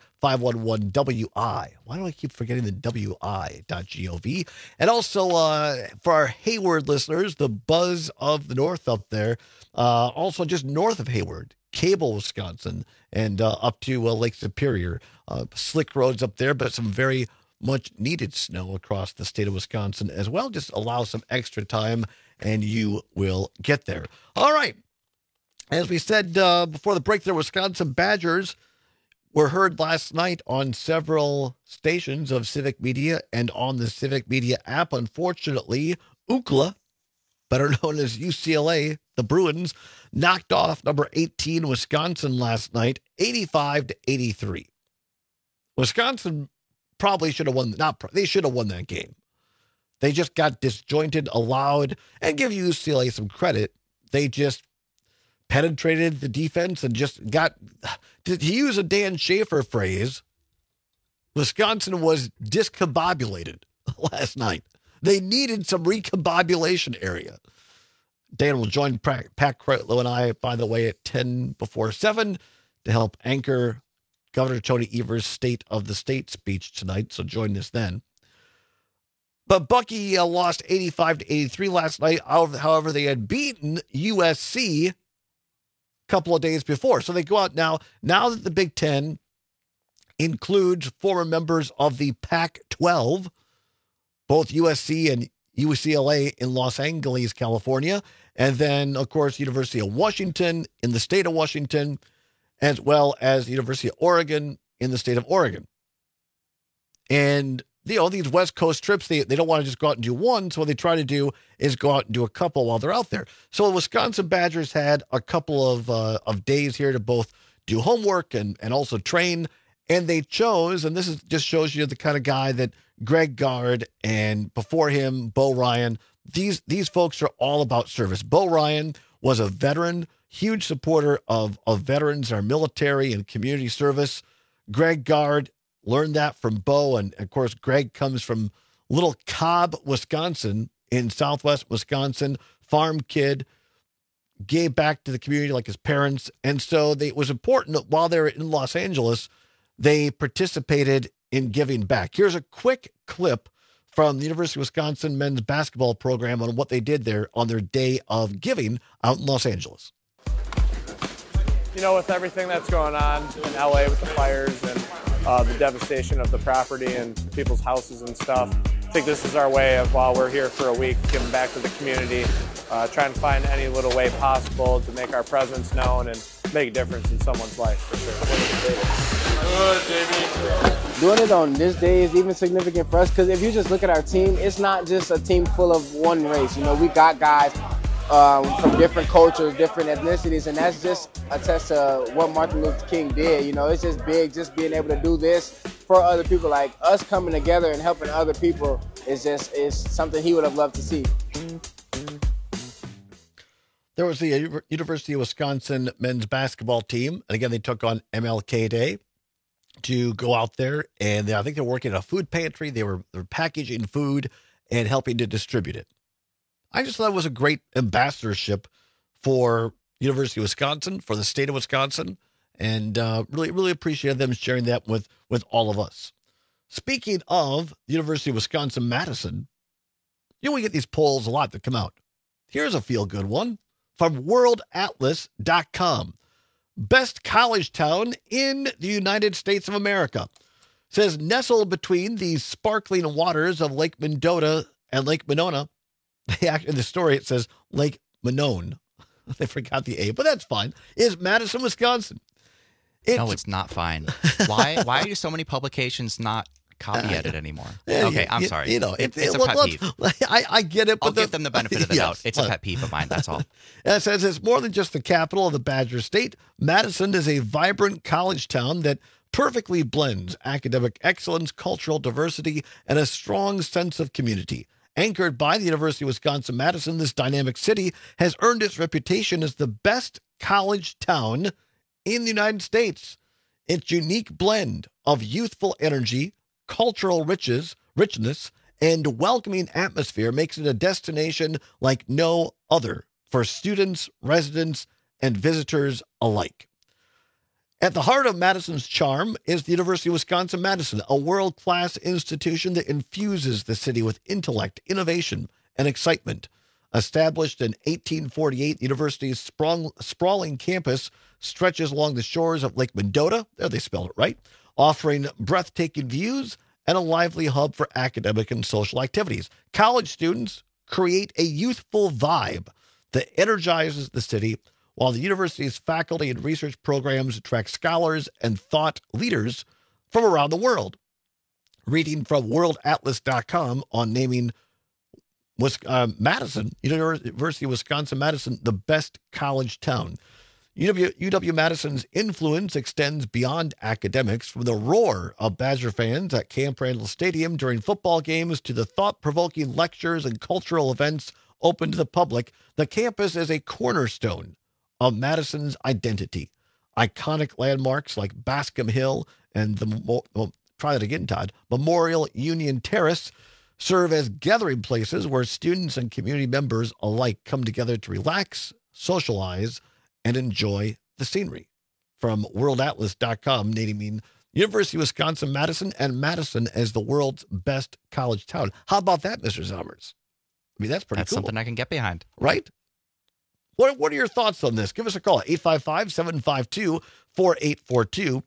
511WI. Why do I keep forgetting the WI.gov? And also, for our Hayward listeners, the buzz of the north up there, also just north of Hayward, Cable, Wisconsin, and up to Lake Superior. Slick roads up there, but some very much needed snow across the state of Wisconsin as well. Just allow some extra time, and you will get there. All right. As we said before the break, the Wisconsin Badgers were heard last night on several stations of Civic Media and on the Civic Media app. Unfortunately, UCLA, better known as UCLA, the Bruins, knocked off number 18 Wisconsin last night, 85-83. Wisconsin probably should have won. They should have won that game. They just got disjointed, allowed, and give UCLA some credit. They just penetrated the defense and just got, to use a Dan Schaefer phrase, Wisconsin was discombobulated last night. They needed some recombobulation area. Dan will join Pat Kreitlow and I, by the way, at 10 before 7 to help anchor Governor Tony Evers' State of the State speech tonight, so join us then. But Bucky lost 85-83 last night. However, they had beaten USC couple of days before. So they go out now that the Big Ten includes former members of the Pac-12, both USC and UCLA in Los Angeles, California, and then, of course, University of Washington in the state of Washington, as well as University of Oregon in the state of Oregon. And these West Coast trips, they don't want to just go out and do one. So what they try to do is go out and do a couple while they're out there. So the Wisconsin Badgers had a couple of days here to both do homework and also train. And they chose, and just shows you the kind of guy that Greg Gard and before him, Bo Ryan, these folks are all about service. Bo Ryan was a veteran, huge supporter of veterans, our military and community service. Greg Gard learned that from Bo, and of course, Greg comes from little Cobb, Wisconsin, in southwest Wisconsin, farm kid, gave back to the community like his parents, and so it was important that while they were in Los Angeles, they participated in giving back. Here's a quick clip from the University of Wisconsin men's basketball program on what they did there on their day of giving out in Los Angeles. You know, with everything that's going on in LA with the fires and the devastation of the property and people's houses and stuff, I think this is our way of, while we're here for a week, giving back to the community, trying to find any little way possible to make our presence known and make a difference in someone's life, for sure. Good, Jamie. Doing it on this day is even significant for us because if you just look at our team, it's not just a team full of one race. You know, we got guys from different cultures, different ethnicities, and that's just a test to what Martin Luther King did. You know, it's just big, just being able to do this for other people. Like us coming together and helping other people is something he would have loved to see. There was the University of Wisconsin men's basketball team. And again, they took on MLK Day to go out there. And I think they're working at a food pantry. They're packaging food and helping to distribute it. I just thought it was a great ambassadorship for University of Wisconsin, for the state of Wisconsin. And really, really appreciated them sharing that with all of us. Speaking of the University of Wisconsin-Madison, we get these polls a lot that come out. Here's a feel-good one from worldatlas.com. Best college town in the United States of America. Says nestled between the sparkling waters of Lake Mendota and Lake Monona. In the story, it says Lake Monone. They forgot the A, but that's fine. Is Madison, Wisconsin. No, it's not fine. Why do so many publications not copy edit anymore? Okay, I'm sorry. It's a pet peeve. I get it. But I'll give them the benefit of the doubt. It's a pet peeve of mine, that's all. And it says it's more than just the capital of the Badger State. Madison is a vibrant college town that perfectly blends academic excellence, cultural diversity, and a strong sense of community. Anchored by the University of Wisconsin-Madison, this dynamic city has earned its reputation as the best college town in the United States. Its unique blend of youthful energy, cultural richness, and welcoming atmosphere makes it a destination like no other for students, residents, and visitors alike. At the heart of Madison's charm is the University of Wisconsin-Madison, a world-class institution that infuses the city with intellect, innovation, and excitement. Established in 1848, the university's sprawling campus stretches along the shores of Lake Mendota, there they spelled it right, offering breathtaking views and a lively hub for academic and social activities. College students create a youthful vibe that energizes the city, while the university's faculty and research programs attract scholars and thought leaders from around the world. Reading from worldatlas.com on naming Madison, University of Wisconsin-Madison, the best college town. UW-Madison's influence extends beyond academics, from the roar of Badger fans at Camp Randall Stadium during football games to the thought-provoking lectures and cultural events open to the public. The campus is a cornerstone of Madison's identity. Iconic landmarks like Bascom Hill and try that again, Todd, Memorial Union Terrace serve as gathering places where students and community members alike come together to relax, socialize, and enjoy the scenery. From worldatlas.com, naming University of Wisconsin-Madison and Madison as the world's best college town. How about that, Mr. Zommers? I mean, that's pretty cool. That's something I can get behind. Right? What are your thoughts on this? Give us a call at 855-752-4842,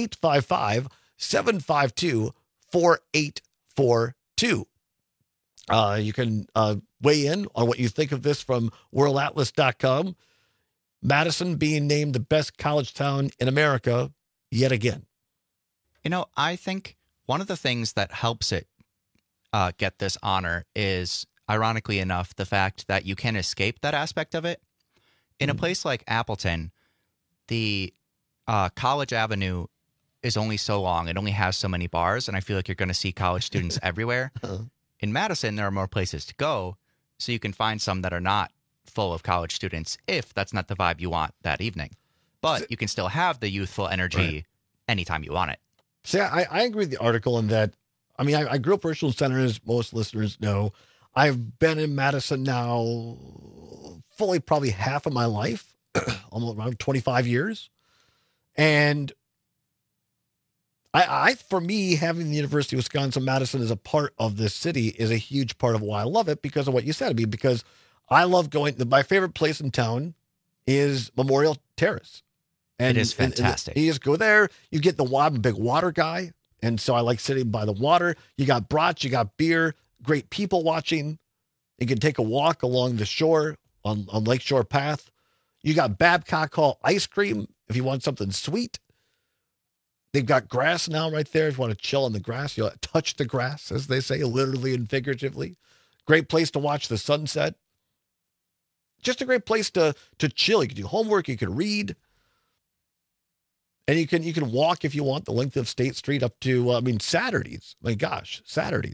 855-752-4842. You can weigh in on what you think of this from worldatlas.com. Madison being named the best college town in America yet again. I think one of the things that helps it get this honor is, ironically enough, the fact that you can escape that aspect of it. In a place like Appleton, the College Avenue is only so long. It only has so many bars, and I feel like you're going to see college students everywhere. In Madison, there are more places to go, so you can find some that are not full of college students if that's not the vibe you want that evening. But you can still have the youthful energy anytime you want it. See, I agree with the article in that. I mean, I grew up in Richland Center, as most listeners know. I've been in Madison now fully probably half of my life, almost around 25 years. And I, for me, having the University of Wisconsin-Madison as a part of this city is a huge part of why I love it, because of what you said. I mean, because I love my favorite place in town is Memorial Terrace. And it is fantastic. You just go there, you get I'm a big water guy, and so I like sitting by the water. You got brats, you got beer, great people watching. You can take a walk along the shore on Lakeshore Path. You got Babcock Hall ice cream if you want something sweet. They've got grass now right there. If you want to chill on the grass, you'll touch the grass, as they say, literally and figuratively. Great place to watch the sunset. Just a great place to chill. You can do homework, you can read. And you can walk if you want the length of State Street up to, Saturdays. My gosh, Saturdays.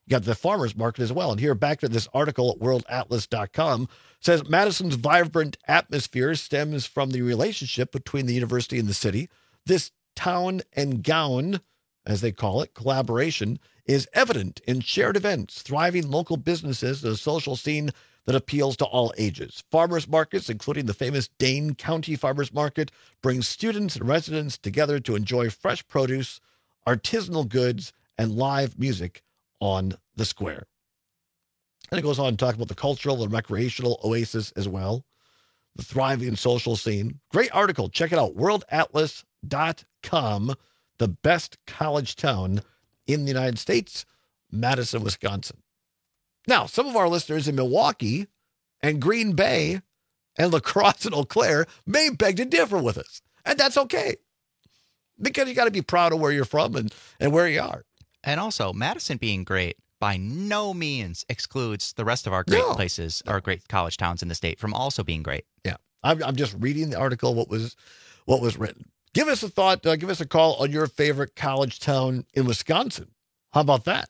You got the farmers market as well. And here, back to this article at worldatlas.com, says Madison's vibrant atmosphere stems from the relationship between the university and the city. This town and gown, as they call it, collaboration, is evident in shared events, thriving local businesses, and a social scene that appeals to all ages. Farmers markets, including the famous Dane County Farmers Market, bring students and residents together to enjoy fresh produce, artisanal goods, and live music on the square. And it goes on to talk about the cultural and recreational oasis as well, the thriving social scene. Great article. Check it out. worldatlas.com, the best college town in the United States, Madison, Wisconsin. Now, some of our listeners in Milwaukee and Green Bay and La Crosse and Eau Claire may beg to differ with us. And that's okay. Because you got to be proud of where you're from and where you are. And also, Madison being great by no means excludes the rest of our great places, our great college towns in the state from also being great. Yeah. I'm just reading the article, what was written. Give us a thought. Give us a call on your favorite college town in Wisconsin. How about that?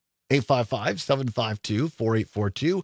855-752-4842.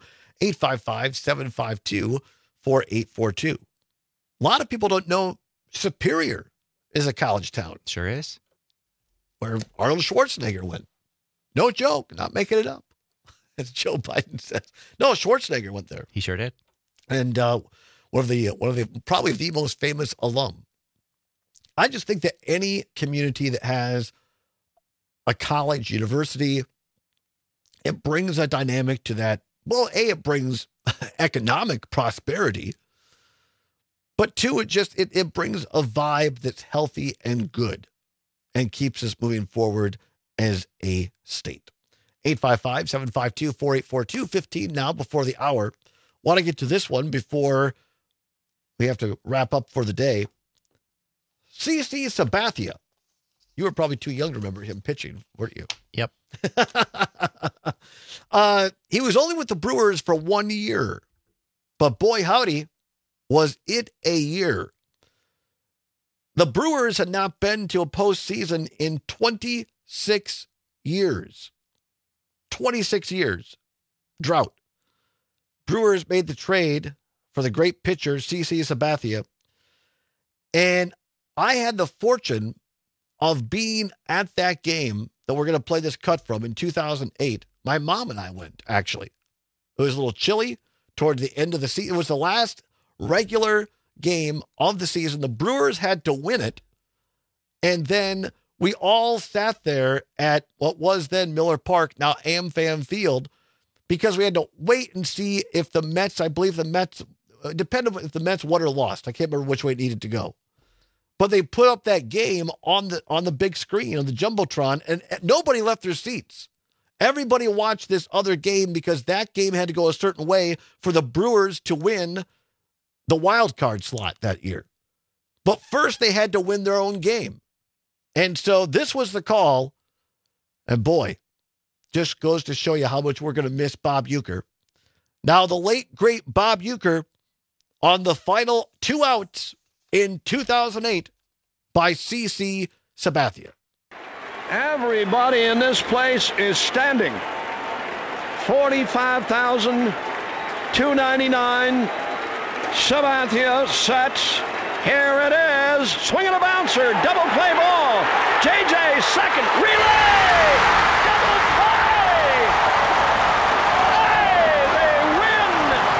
855-752-4842. A lot of people don't know Superior is a college town. Sure is. Where Arnold Schwarzenegger went. No joke. Not making it up. As Joe Biden says. No, Schwarzenegger went there. He sure did. And one of the probably the most famous alum. I just think that any community that has a college, university, it brings a dynamic to that. Well, A, it brings economic prosperity, but two, it brings a vibe that's healthy and good and keeps us moving forward as a state. 855-752-4842, 15 now before the hour. Want to get to this one before we have to wrap up for the day. CC Sabathia. You were probably too young to remember him pitching, weren't you? Yep. He was only with the Brewers for 1 year, but boy, howdy, was it a year. The Brewers had not been to a postseason in 26 years. 26 years. Drought. Brewers made the trade for the great pitcher, CC Sabathia, and I had the fortune of being at that game that we're going to play this cut from in 2008. My mom and I went, actually. It was a little chilly toward the end of the season. It was the last regular game of the season. The Brewers had to win it. And then we all sat there at what was then Miller Park, now AmFam Field, because we had to wait and see if the Mets, I believe the Mets, depended on if the Mets won or lost. I can't remember which way it needed to go. But they put up that game on the big screen, on the Jumbotron, and nobody left their seats. Everybody watched this other game because that game had to go a certain way for the Brewers to win the wild card slot that year. But first they had to win their own game. And so this was the call. And boy, just goes to show you how much we're going to miss Bob Uecker. Now, the late, great Bob Uecker on the final 2 outs in 2008 by CC Sabathia. Everybody in this place is standing. 45,299. Sabathia sets. Here it is. Swinging a bouncer. Double play ball. JJ second. Relay. Double play. Hey, they win.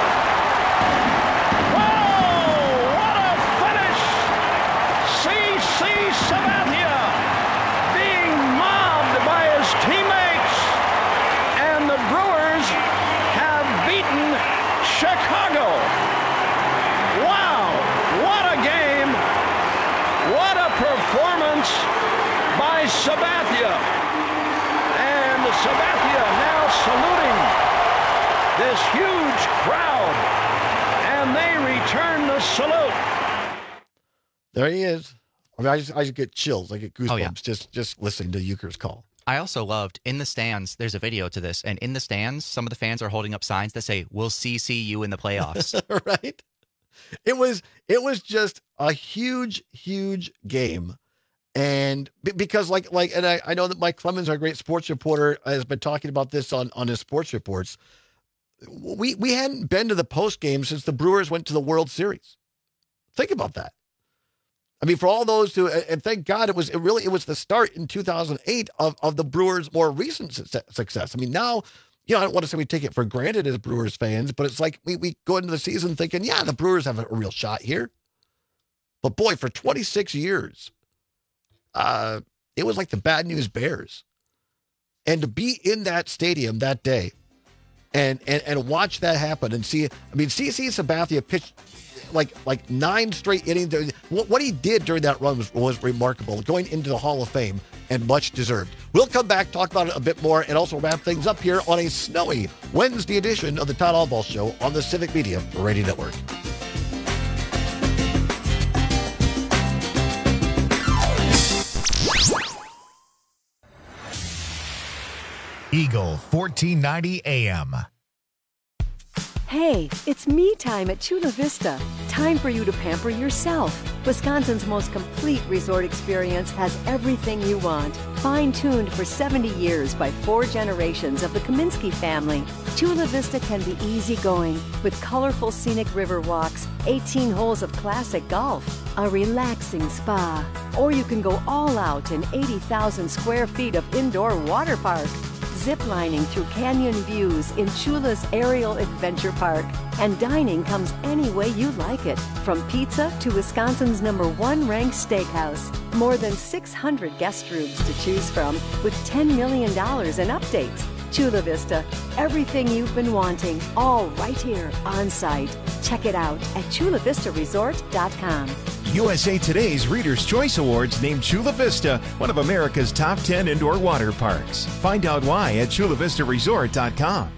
Oh, what a finish. CC Sabathia being mobbed by his teammates. And the Brewers have beaten Chicago. Wow, what a game. What a performance by Sabathia. And Sabathia now saluting this huge crowd. And they return the salute. There he is. I mean, I just get chills. I get goosebumps just listening to Uecker's call. I also loved in the stands, there's a video to this, and in the stands, some of the fans are holding up signs that say, "We'll CC you in the playoffs." Right? It was just a huge, huge game. And because and I know that Mike Clemens, our great sports reporter, has been talking about this on his sports reports. We hadn't been to the post game since the Brewers went to the World Series. Think about that. I mean, for all those who, and thank God it was the start in 2008 of the Brewers' more recent success. I mean, now, I don't want to say we take it for granted as Brewers fans, but it's like we go into the season thinking, yeah, the Brewers have a real shot here. But boy, for 26 years, it was like the Bad News Bears. And to be in that stadium that day and watch that happen and see CC Sabathia pitched like 9 straight innings. What he did during that run was remarkable, going into the Hall of Fame, and much deserved. We'll come back, talk about it a bit more, and also wrap things up here on a snowy Wednesday edition of the Todd Albaugh Show on the Civic Media Radio Network. Eagle 1490 AM. Hey, it's me time at Chula Vista. Time for you to pamper yourself. Wisconsin's most complete resort experience has everything you want. Fine-tuned for 70 years by 4 generations of the Kaminsky family. Chula Vista can be easygoing with colorful scenic river walks, 18 holes of classic golf, a relaxing spa. Or you can go all out in 80,000 square feet of indoor water park. Ziplining through canyon views in Chula's Aerial Adventure Park. And dining comes any way you like it, from pizza to Wisconsin's #1 ranked steakhouse. More than 600 guest rooms to choose from with $10 million in updates. Chula Vista, everything you've been wanting, all right here on site. Check it out at chulavistaresort.com. USA Today's Reader's Choice Awards named Chula Vista one of America's top 10 indoor water parks. Find out why at chulavistaresort.com.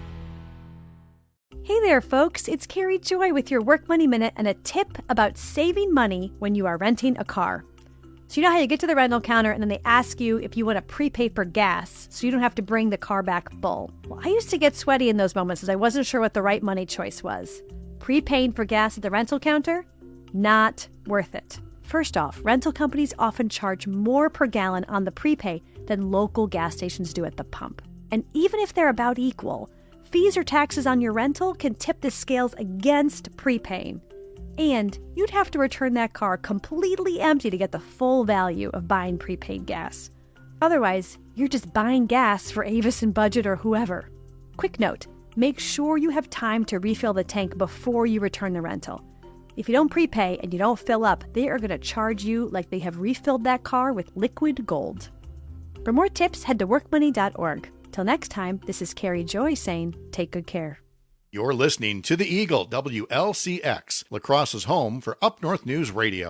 Hey there, folks. It's Carrie Joy with your Work Money Minute and a tip about saving money when you are renting a car. So you know how you get to the rental counter and then they ask you if you want to prepay for gas so you don't have to bring the car back full. Well, I used to get sweaty in those moments as I wasn't sure what the right money choice was. Prepaying for gas at the rental counter? Not worth it. First off, rental companies often charge more per gallon on the prepay than local gas stations do at the pump. And even if they're about equal, fees or taxes on your rental can tip the scales against prepaying. And you'd have to return that car completely empty to get the full value of buying prepaid gas. Otherwise, you're just buying gas for Avis and Budget or whoever. Quick note, make sure you have time to refill the tank before you return the rental. If you don't prepay and you don't fill up, they are going to charge you like they have refilled that car with liquid gold. For more tips, head to workmoney.org. Till next time, this is Carrie Joy saying, take good care. You're listening to the Eagle, WLCX, La Crosse's home for Up North News Radio.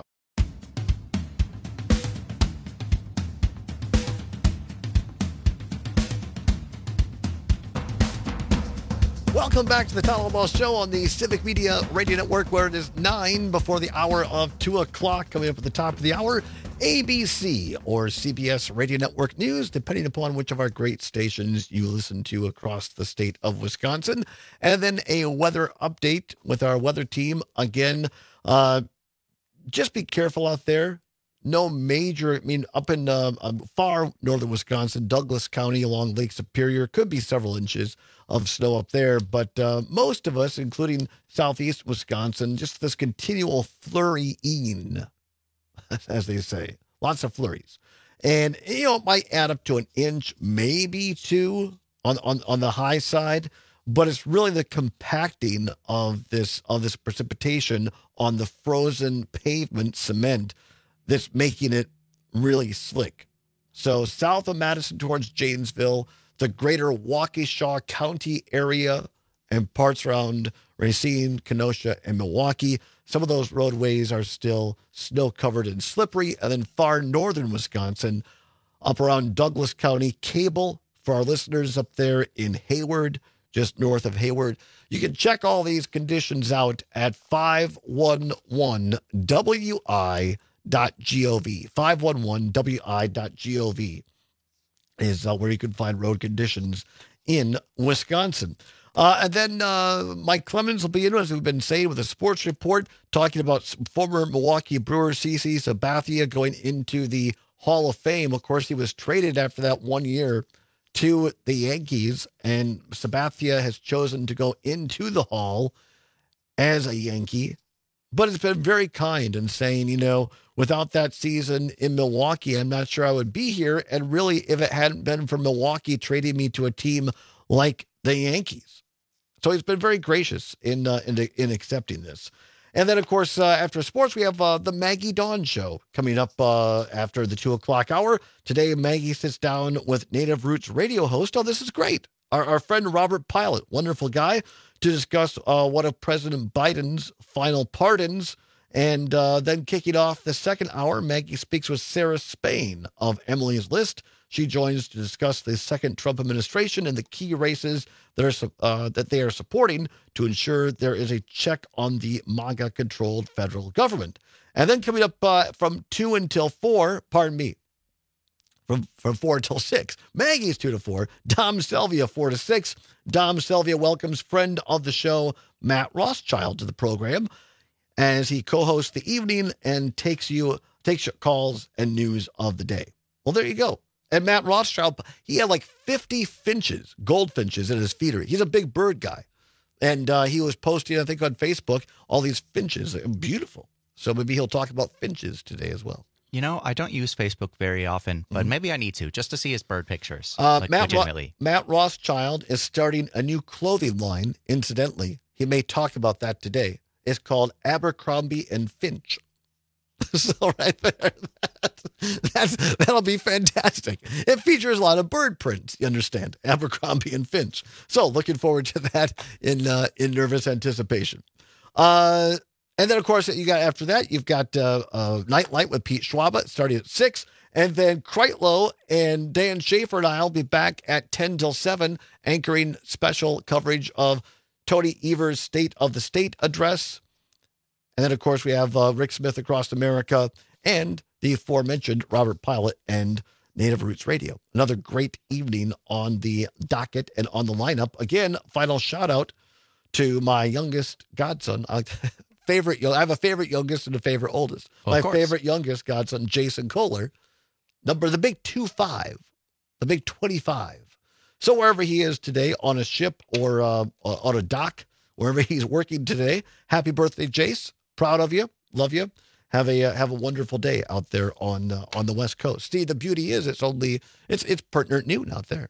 Welcome back to the Todd Albaugh Show on the Civic Media Radio Network, where it is 9 before the hour of 2 o'clock. Coming up at the top of the hour, ABC or CBS Radio Network News, depending upon which of our great stations you listen to across the state of Wisconsin. And then a weather update with our weather team. Again, just be careful out there. No major, up in far northern Wisconsin, Douglas County along Lake Superior, could be several inches of snow up there. But most of us, including southeast Wisconsin, just this continual flurrying, as they say. Lots of flurries. And, it might add up to an inch, maybe 2 on the high side. But it's really the compacting of this precipitation on the frozen pavement cement that's making it really slick. So south of Madison towards Janesville, the greater Waukesha County area and parts around Racine, Kenosha, and Milwaukee, some of those roadways are still snow-covered and slippery. And then far northern Wisconsin, up around Douglas County, Cable, for our listeners up there in Hayward, just north of Hayward. You can check all these conditions out at 511WI.gov. 511wi.gov is where you can find road conditions in Wisconsin. And then Mike Clemens will be in, as we've been saying, with a sports report talking about former Milwaukee Brewers CC Sabathia going into the Hall of Fame. Of course, he was traded after that 1 year to the Yankees, and Sabathia has chosen to go into the Hall as a Yankee, but it's been very kind in saying, without that season in Milwaukee, I'm not sure I would be here. And really, if it hadn't been for Milwaukee trading me to a team like the Yankees. So he's been very gracious in accepting this. And then, of course, after sports, we have the Maggie Dawn Show coming up after the 2 o'clock hour. Today, Maggie sits down with Native Roots radio host. Oh, this is great. Our friend Robert Pilot, wonderful guy, to discuss one of President Biden's final pardons. And then kicking off the second hour, Maggie speaks with Sarah Spain of Emily's List. She joins to discuss the second Trump administration and the key races that they are supporting to ensure there is a check on the MAGA-controlled federal government. And then coming up from 2 until 4, pardon me, from 4 until 6, Maggie's 2 to 4, Dom Selvia 4 to 6. Dom Selvia welcomes friend of the show, Matt Rothschild, to the program as he co-hosts the evening and takes your calls and news of the day. Well, there you go. And Matt Rothschild, he had like 50 goldfinches in his feeder. He's a big bird guy. And he was posting, I think, on Facebook, all these finches. They're beautiful. So maybe he'll talk about finches today as well. I don't use Facebook very often, but maybe I need to, just to see his bird pictures. Matt Rothschild is starting a new clothing line, incidentally. He may talk about that today. It's called Abercrombie and Finch. So right there, that'll be fantastic. It features a lot of bird prints, you understand, Abercrombie and Finch. So looking forward to that in nervous anticipation. And then, of course, after that, you've got Nightlight with Pete Schwaba starting at 6. And then Kreitlow and Dan Schaefer and I will be back at 10 till 7, anchoring special coverage of Tony Evers' State of the State address. And then, of course, we have Rick Smith Across America and the aforementioned Robert Pilot and Native Roots Radio. Another great evening on the docket and on the lineup. Again, final shout out to my youngest godson. I have a favorite youngest and a favorite oldest. My favorite youngest godson, Jason Kohler, the big 25, the big 25. So wherever he is today, on a ship or on a dock, wherever he's working today, happy birthday, Jace. Proud of you. Love you. Have a wonderful day out there on the West Coast. See, the beauty is it's pertinent noon out there.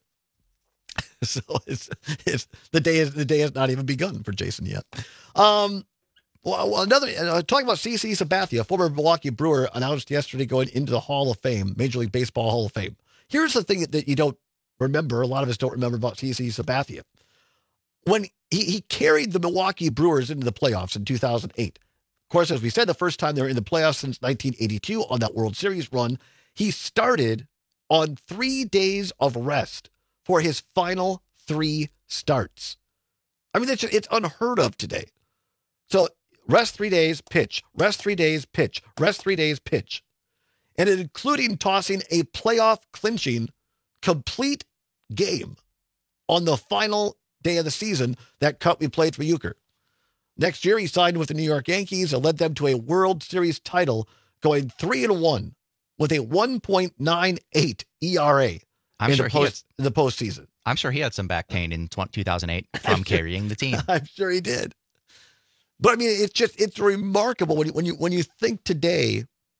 So it's the day has not even begun for Jason yet. Well, talking about CC Sabathia, former Milwaukee Brewer, announced yesterday going into the Hall of Fame, Major League Baseball Hall of Fame. Here's the thing that you don't remember. A lot of us don't remember about CC Sabathia. When he carried the Milwaukee Brewers into the playoffs in 2008. Of course, as we said, the first time they were in the playoffs since 1982 on that World Series run, he started on 3 days of rest for his final 3 starts. I mean, it's unheard of today. So rest 3 days, pitch, rest 3 days, pitch, rest 3 days, pitch. And including tossing a playoff clinching complete game on the final day of the season, that cut we played for Euchre. Next year, he signed with the New York Yankees and led them to a World Series title, going 3-1 with a 1.98 ERA in the postseason. I'm sure he had some back pain in 2008 from carrying the team. I'm sure he did. But I mean, it's remarkable when you think today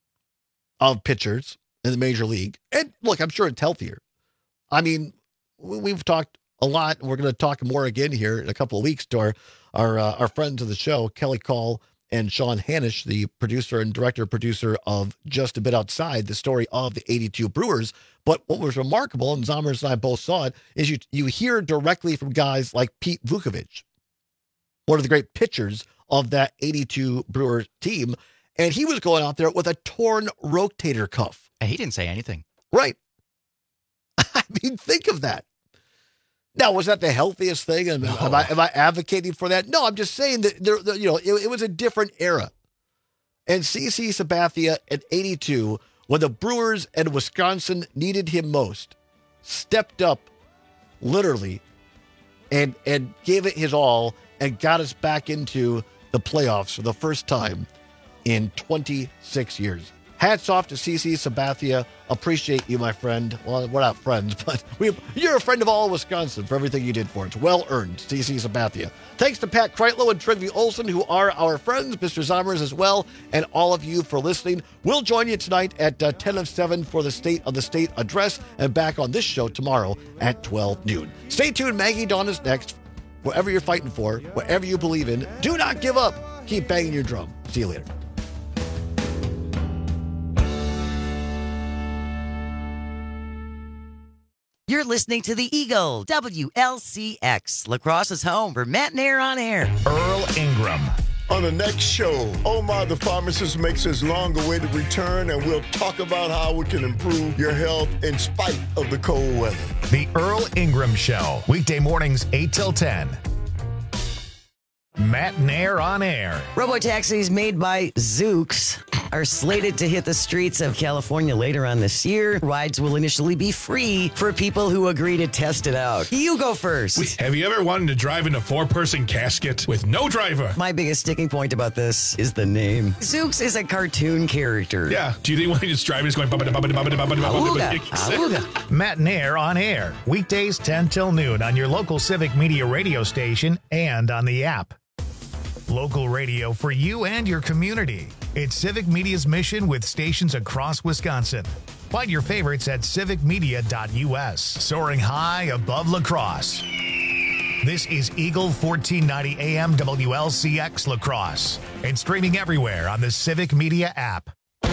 of pitchers in the major league. And look, I'm sure it's healthier. I mean, we've talked a lot, and we're going to talk more again here in a couple of weeks to our friends of the show, Kelly Call and Sean Hanisch, the producer and director-producer of Just a Bit Outside, the story of the 82 Brewers. But what was remarkable, and Zommers and I both saw it, is you hear directly from guys like Pete Vukovich, one of the great pitchers of that 82 Brewer team, and he was going out there with a torn rotator cuff. And he didn't say anything. Right. I mean, think of that. Now, was that the healthiest thing? Am I advocating for that? No, I'm just saying that it was a different era. And CC Sabathia at 82, when the Brewers and Wisconsin needed him most, stepped up literally and gave it his all and got us back into the playoffs for the first time in 26 years. Hats off to CC Sabathia. Appreciate you, my friend. Well, we're not friends, but you're a friend of all of Wisconsin for everything you did for us. Well earned, CC Sabathia. Thanks to Pat Kreitlow and Trygve Olsen, who are our friends, Mr. Zommers as well, and all of you for listening. We'll join you tonight at 10 of 7 for the State of the State address, and back on this show tomorrow at 12 noon. Stay tuned. Maggie Dawn is next. Whatever you're fighting for, whatever you believe in, do not give up. Keep banging your drum. See you later. You're listening to The Eagle, WLCX, Lacrosse's home for Matt and Air on Air. Earl Ingram. On the next show, Omar the pharmacist makes his long-awaited return, and we'll talk about how we can improve your health in spite of the cold weather. The Earl Ingram Show, weekday mornings 8 till 10. Matt and Air on Air. Robotaxis made by Zoox are slated to hit the streets of California later on this year. Rides will initially be free for people who agree to test it out. You go first. Have you ever wanted to drive in a 4-person casket with no driver? My biggest sticking point about this is the name. Zoox is a cartoon character. Yeah. Do you think when he's driving, he's going... Awooga. Matt and Air on Air. Weekdays 10 till noon on your local Civic Media radio station and on the app. Local radio for you and your community. It's Civic Media's mission with stations across Wisconsin. Find your favorites at civicmedia.us. Soaring high above La Crosse. This is Eagle 1490 AM WLCX La Crosse. And streaming everywhere on the Civic Media app.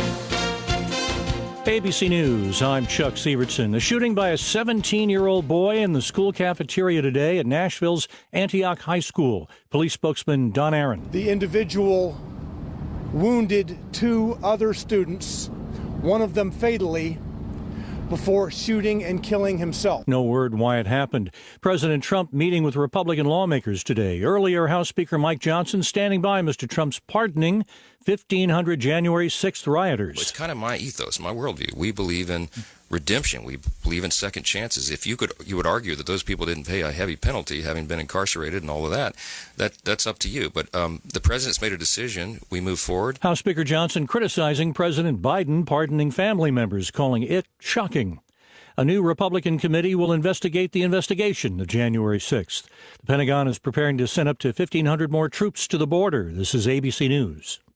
ABC News, I'm Chuck Sievertson. A shooting by a 17-year-old boy in the school cafeteria today at Nashville's Antioch High School. Police spokesman Don Aaron. The individual wounded 2 other students, one of them fatally, before shooting and killing himself. No word why it happened. President Trump meeting with Republican lawmakers today. Earlier, House Speaker Mike Johnson standing by Mr. Trump's pardoning 1,500 January 6th rioters. It's kind of my ethos, my worldview. We believe in redemption. We believe in second chances. If you would argue that those people didn't pay a heavy penalty, having been incarcerated and all of that's up to you. But the president's made a decision. We move forward. House Speaker Johnson criticizing President Biden pardoning family members, calling it shocking. A new Republican committee will investigate the investigation of January 6th. The Pentagon is preparing to send up to 1,500 more troops to the border. This is ABC News.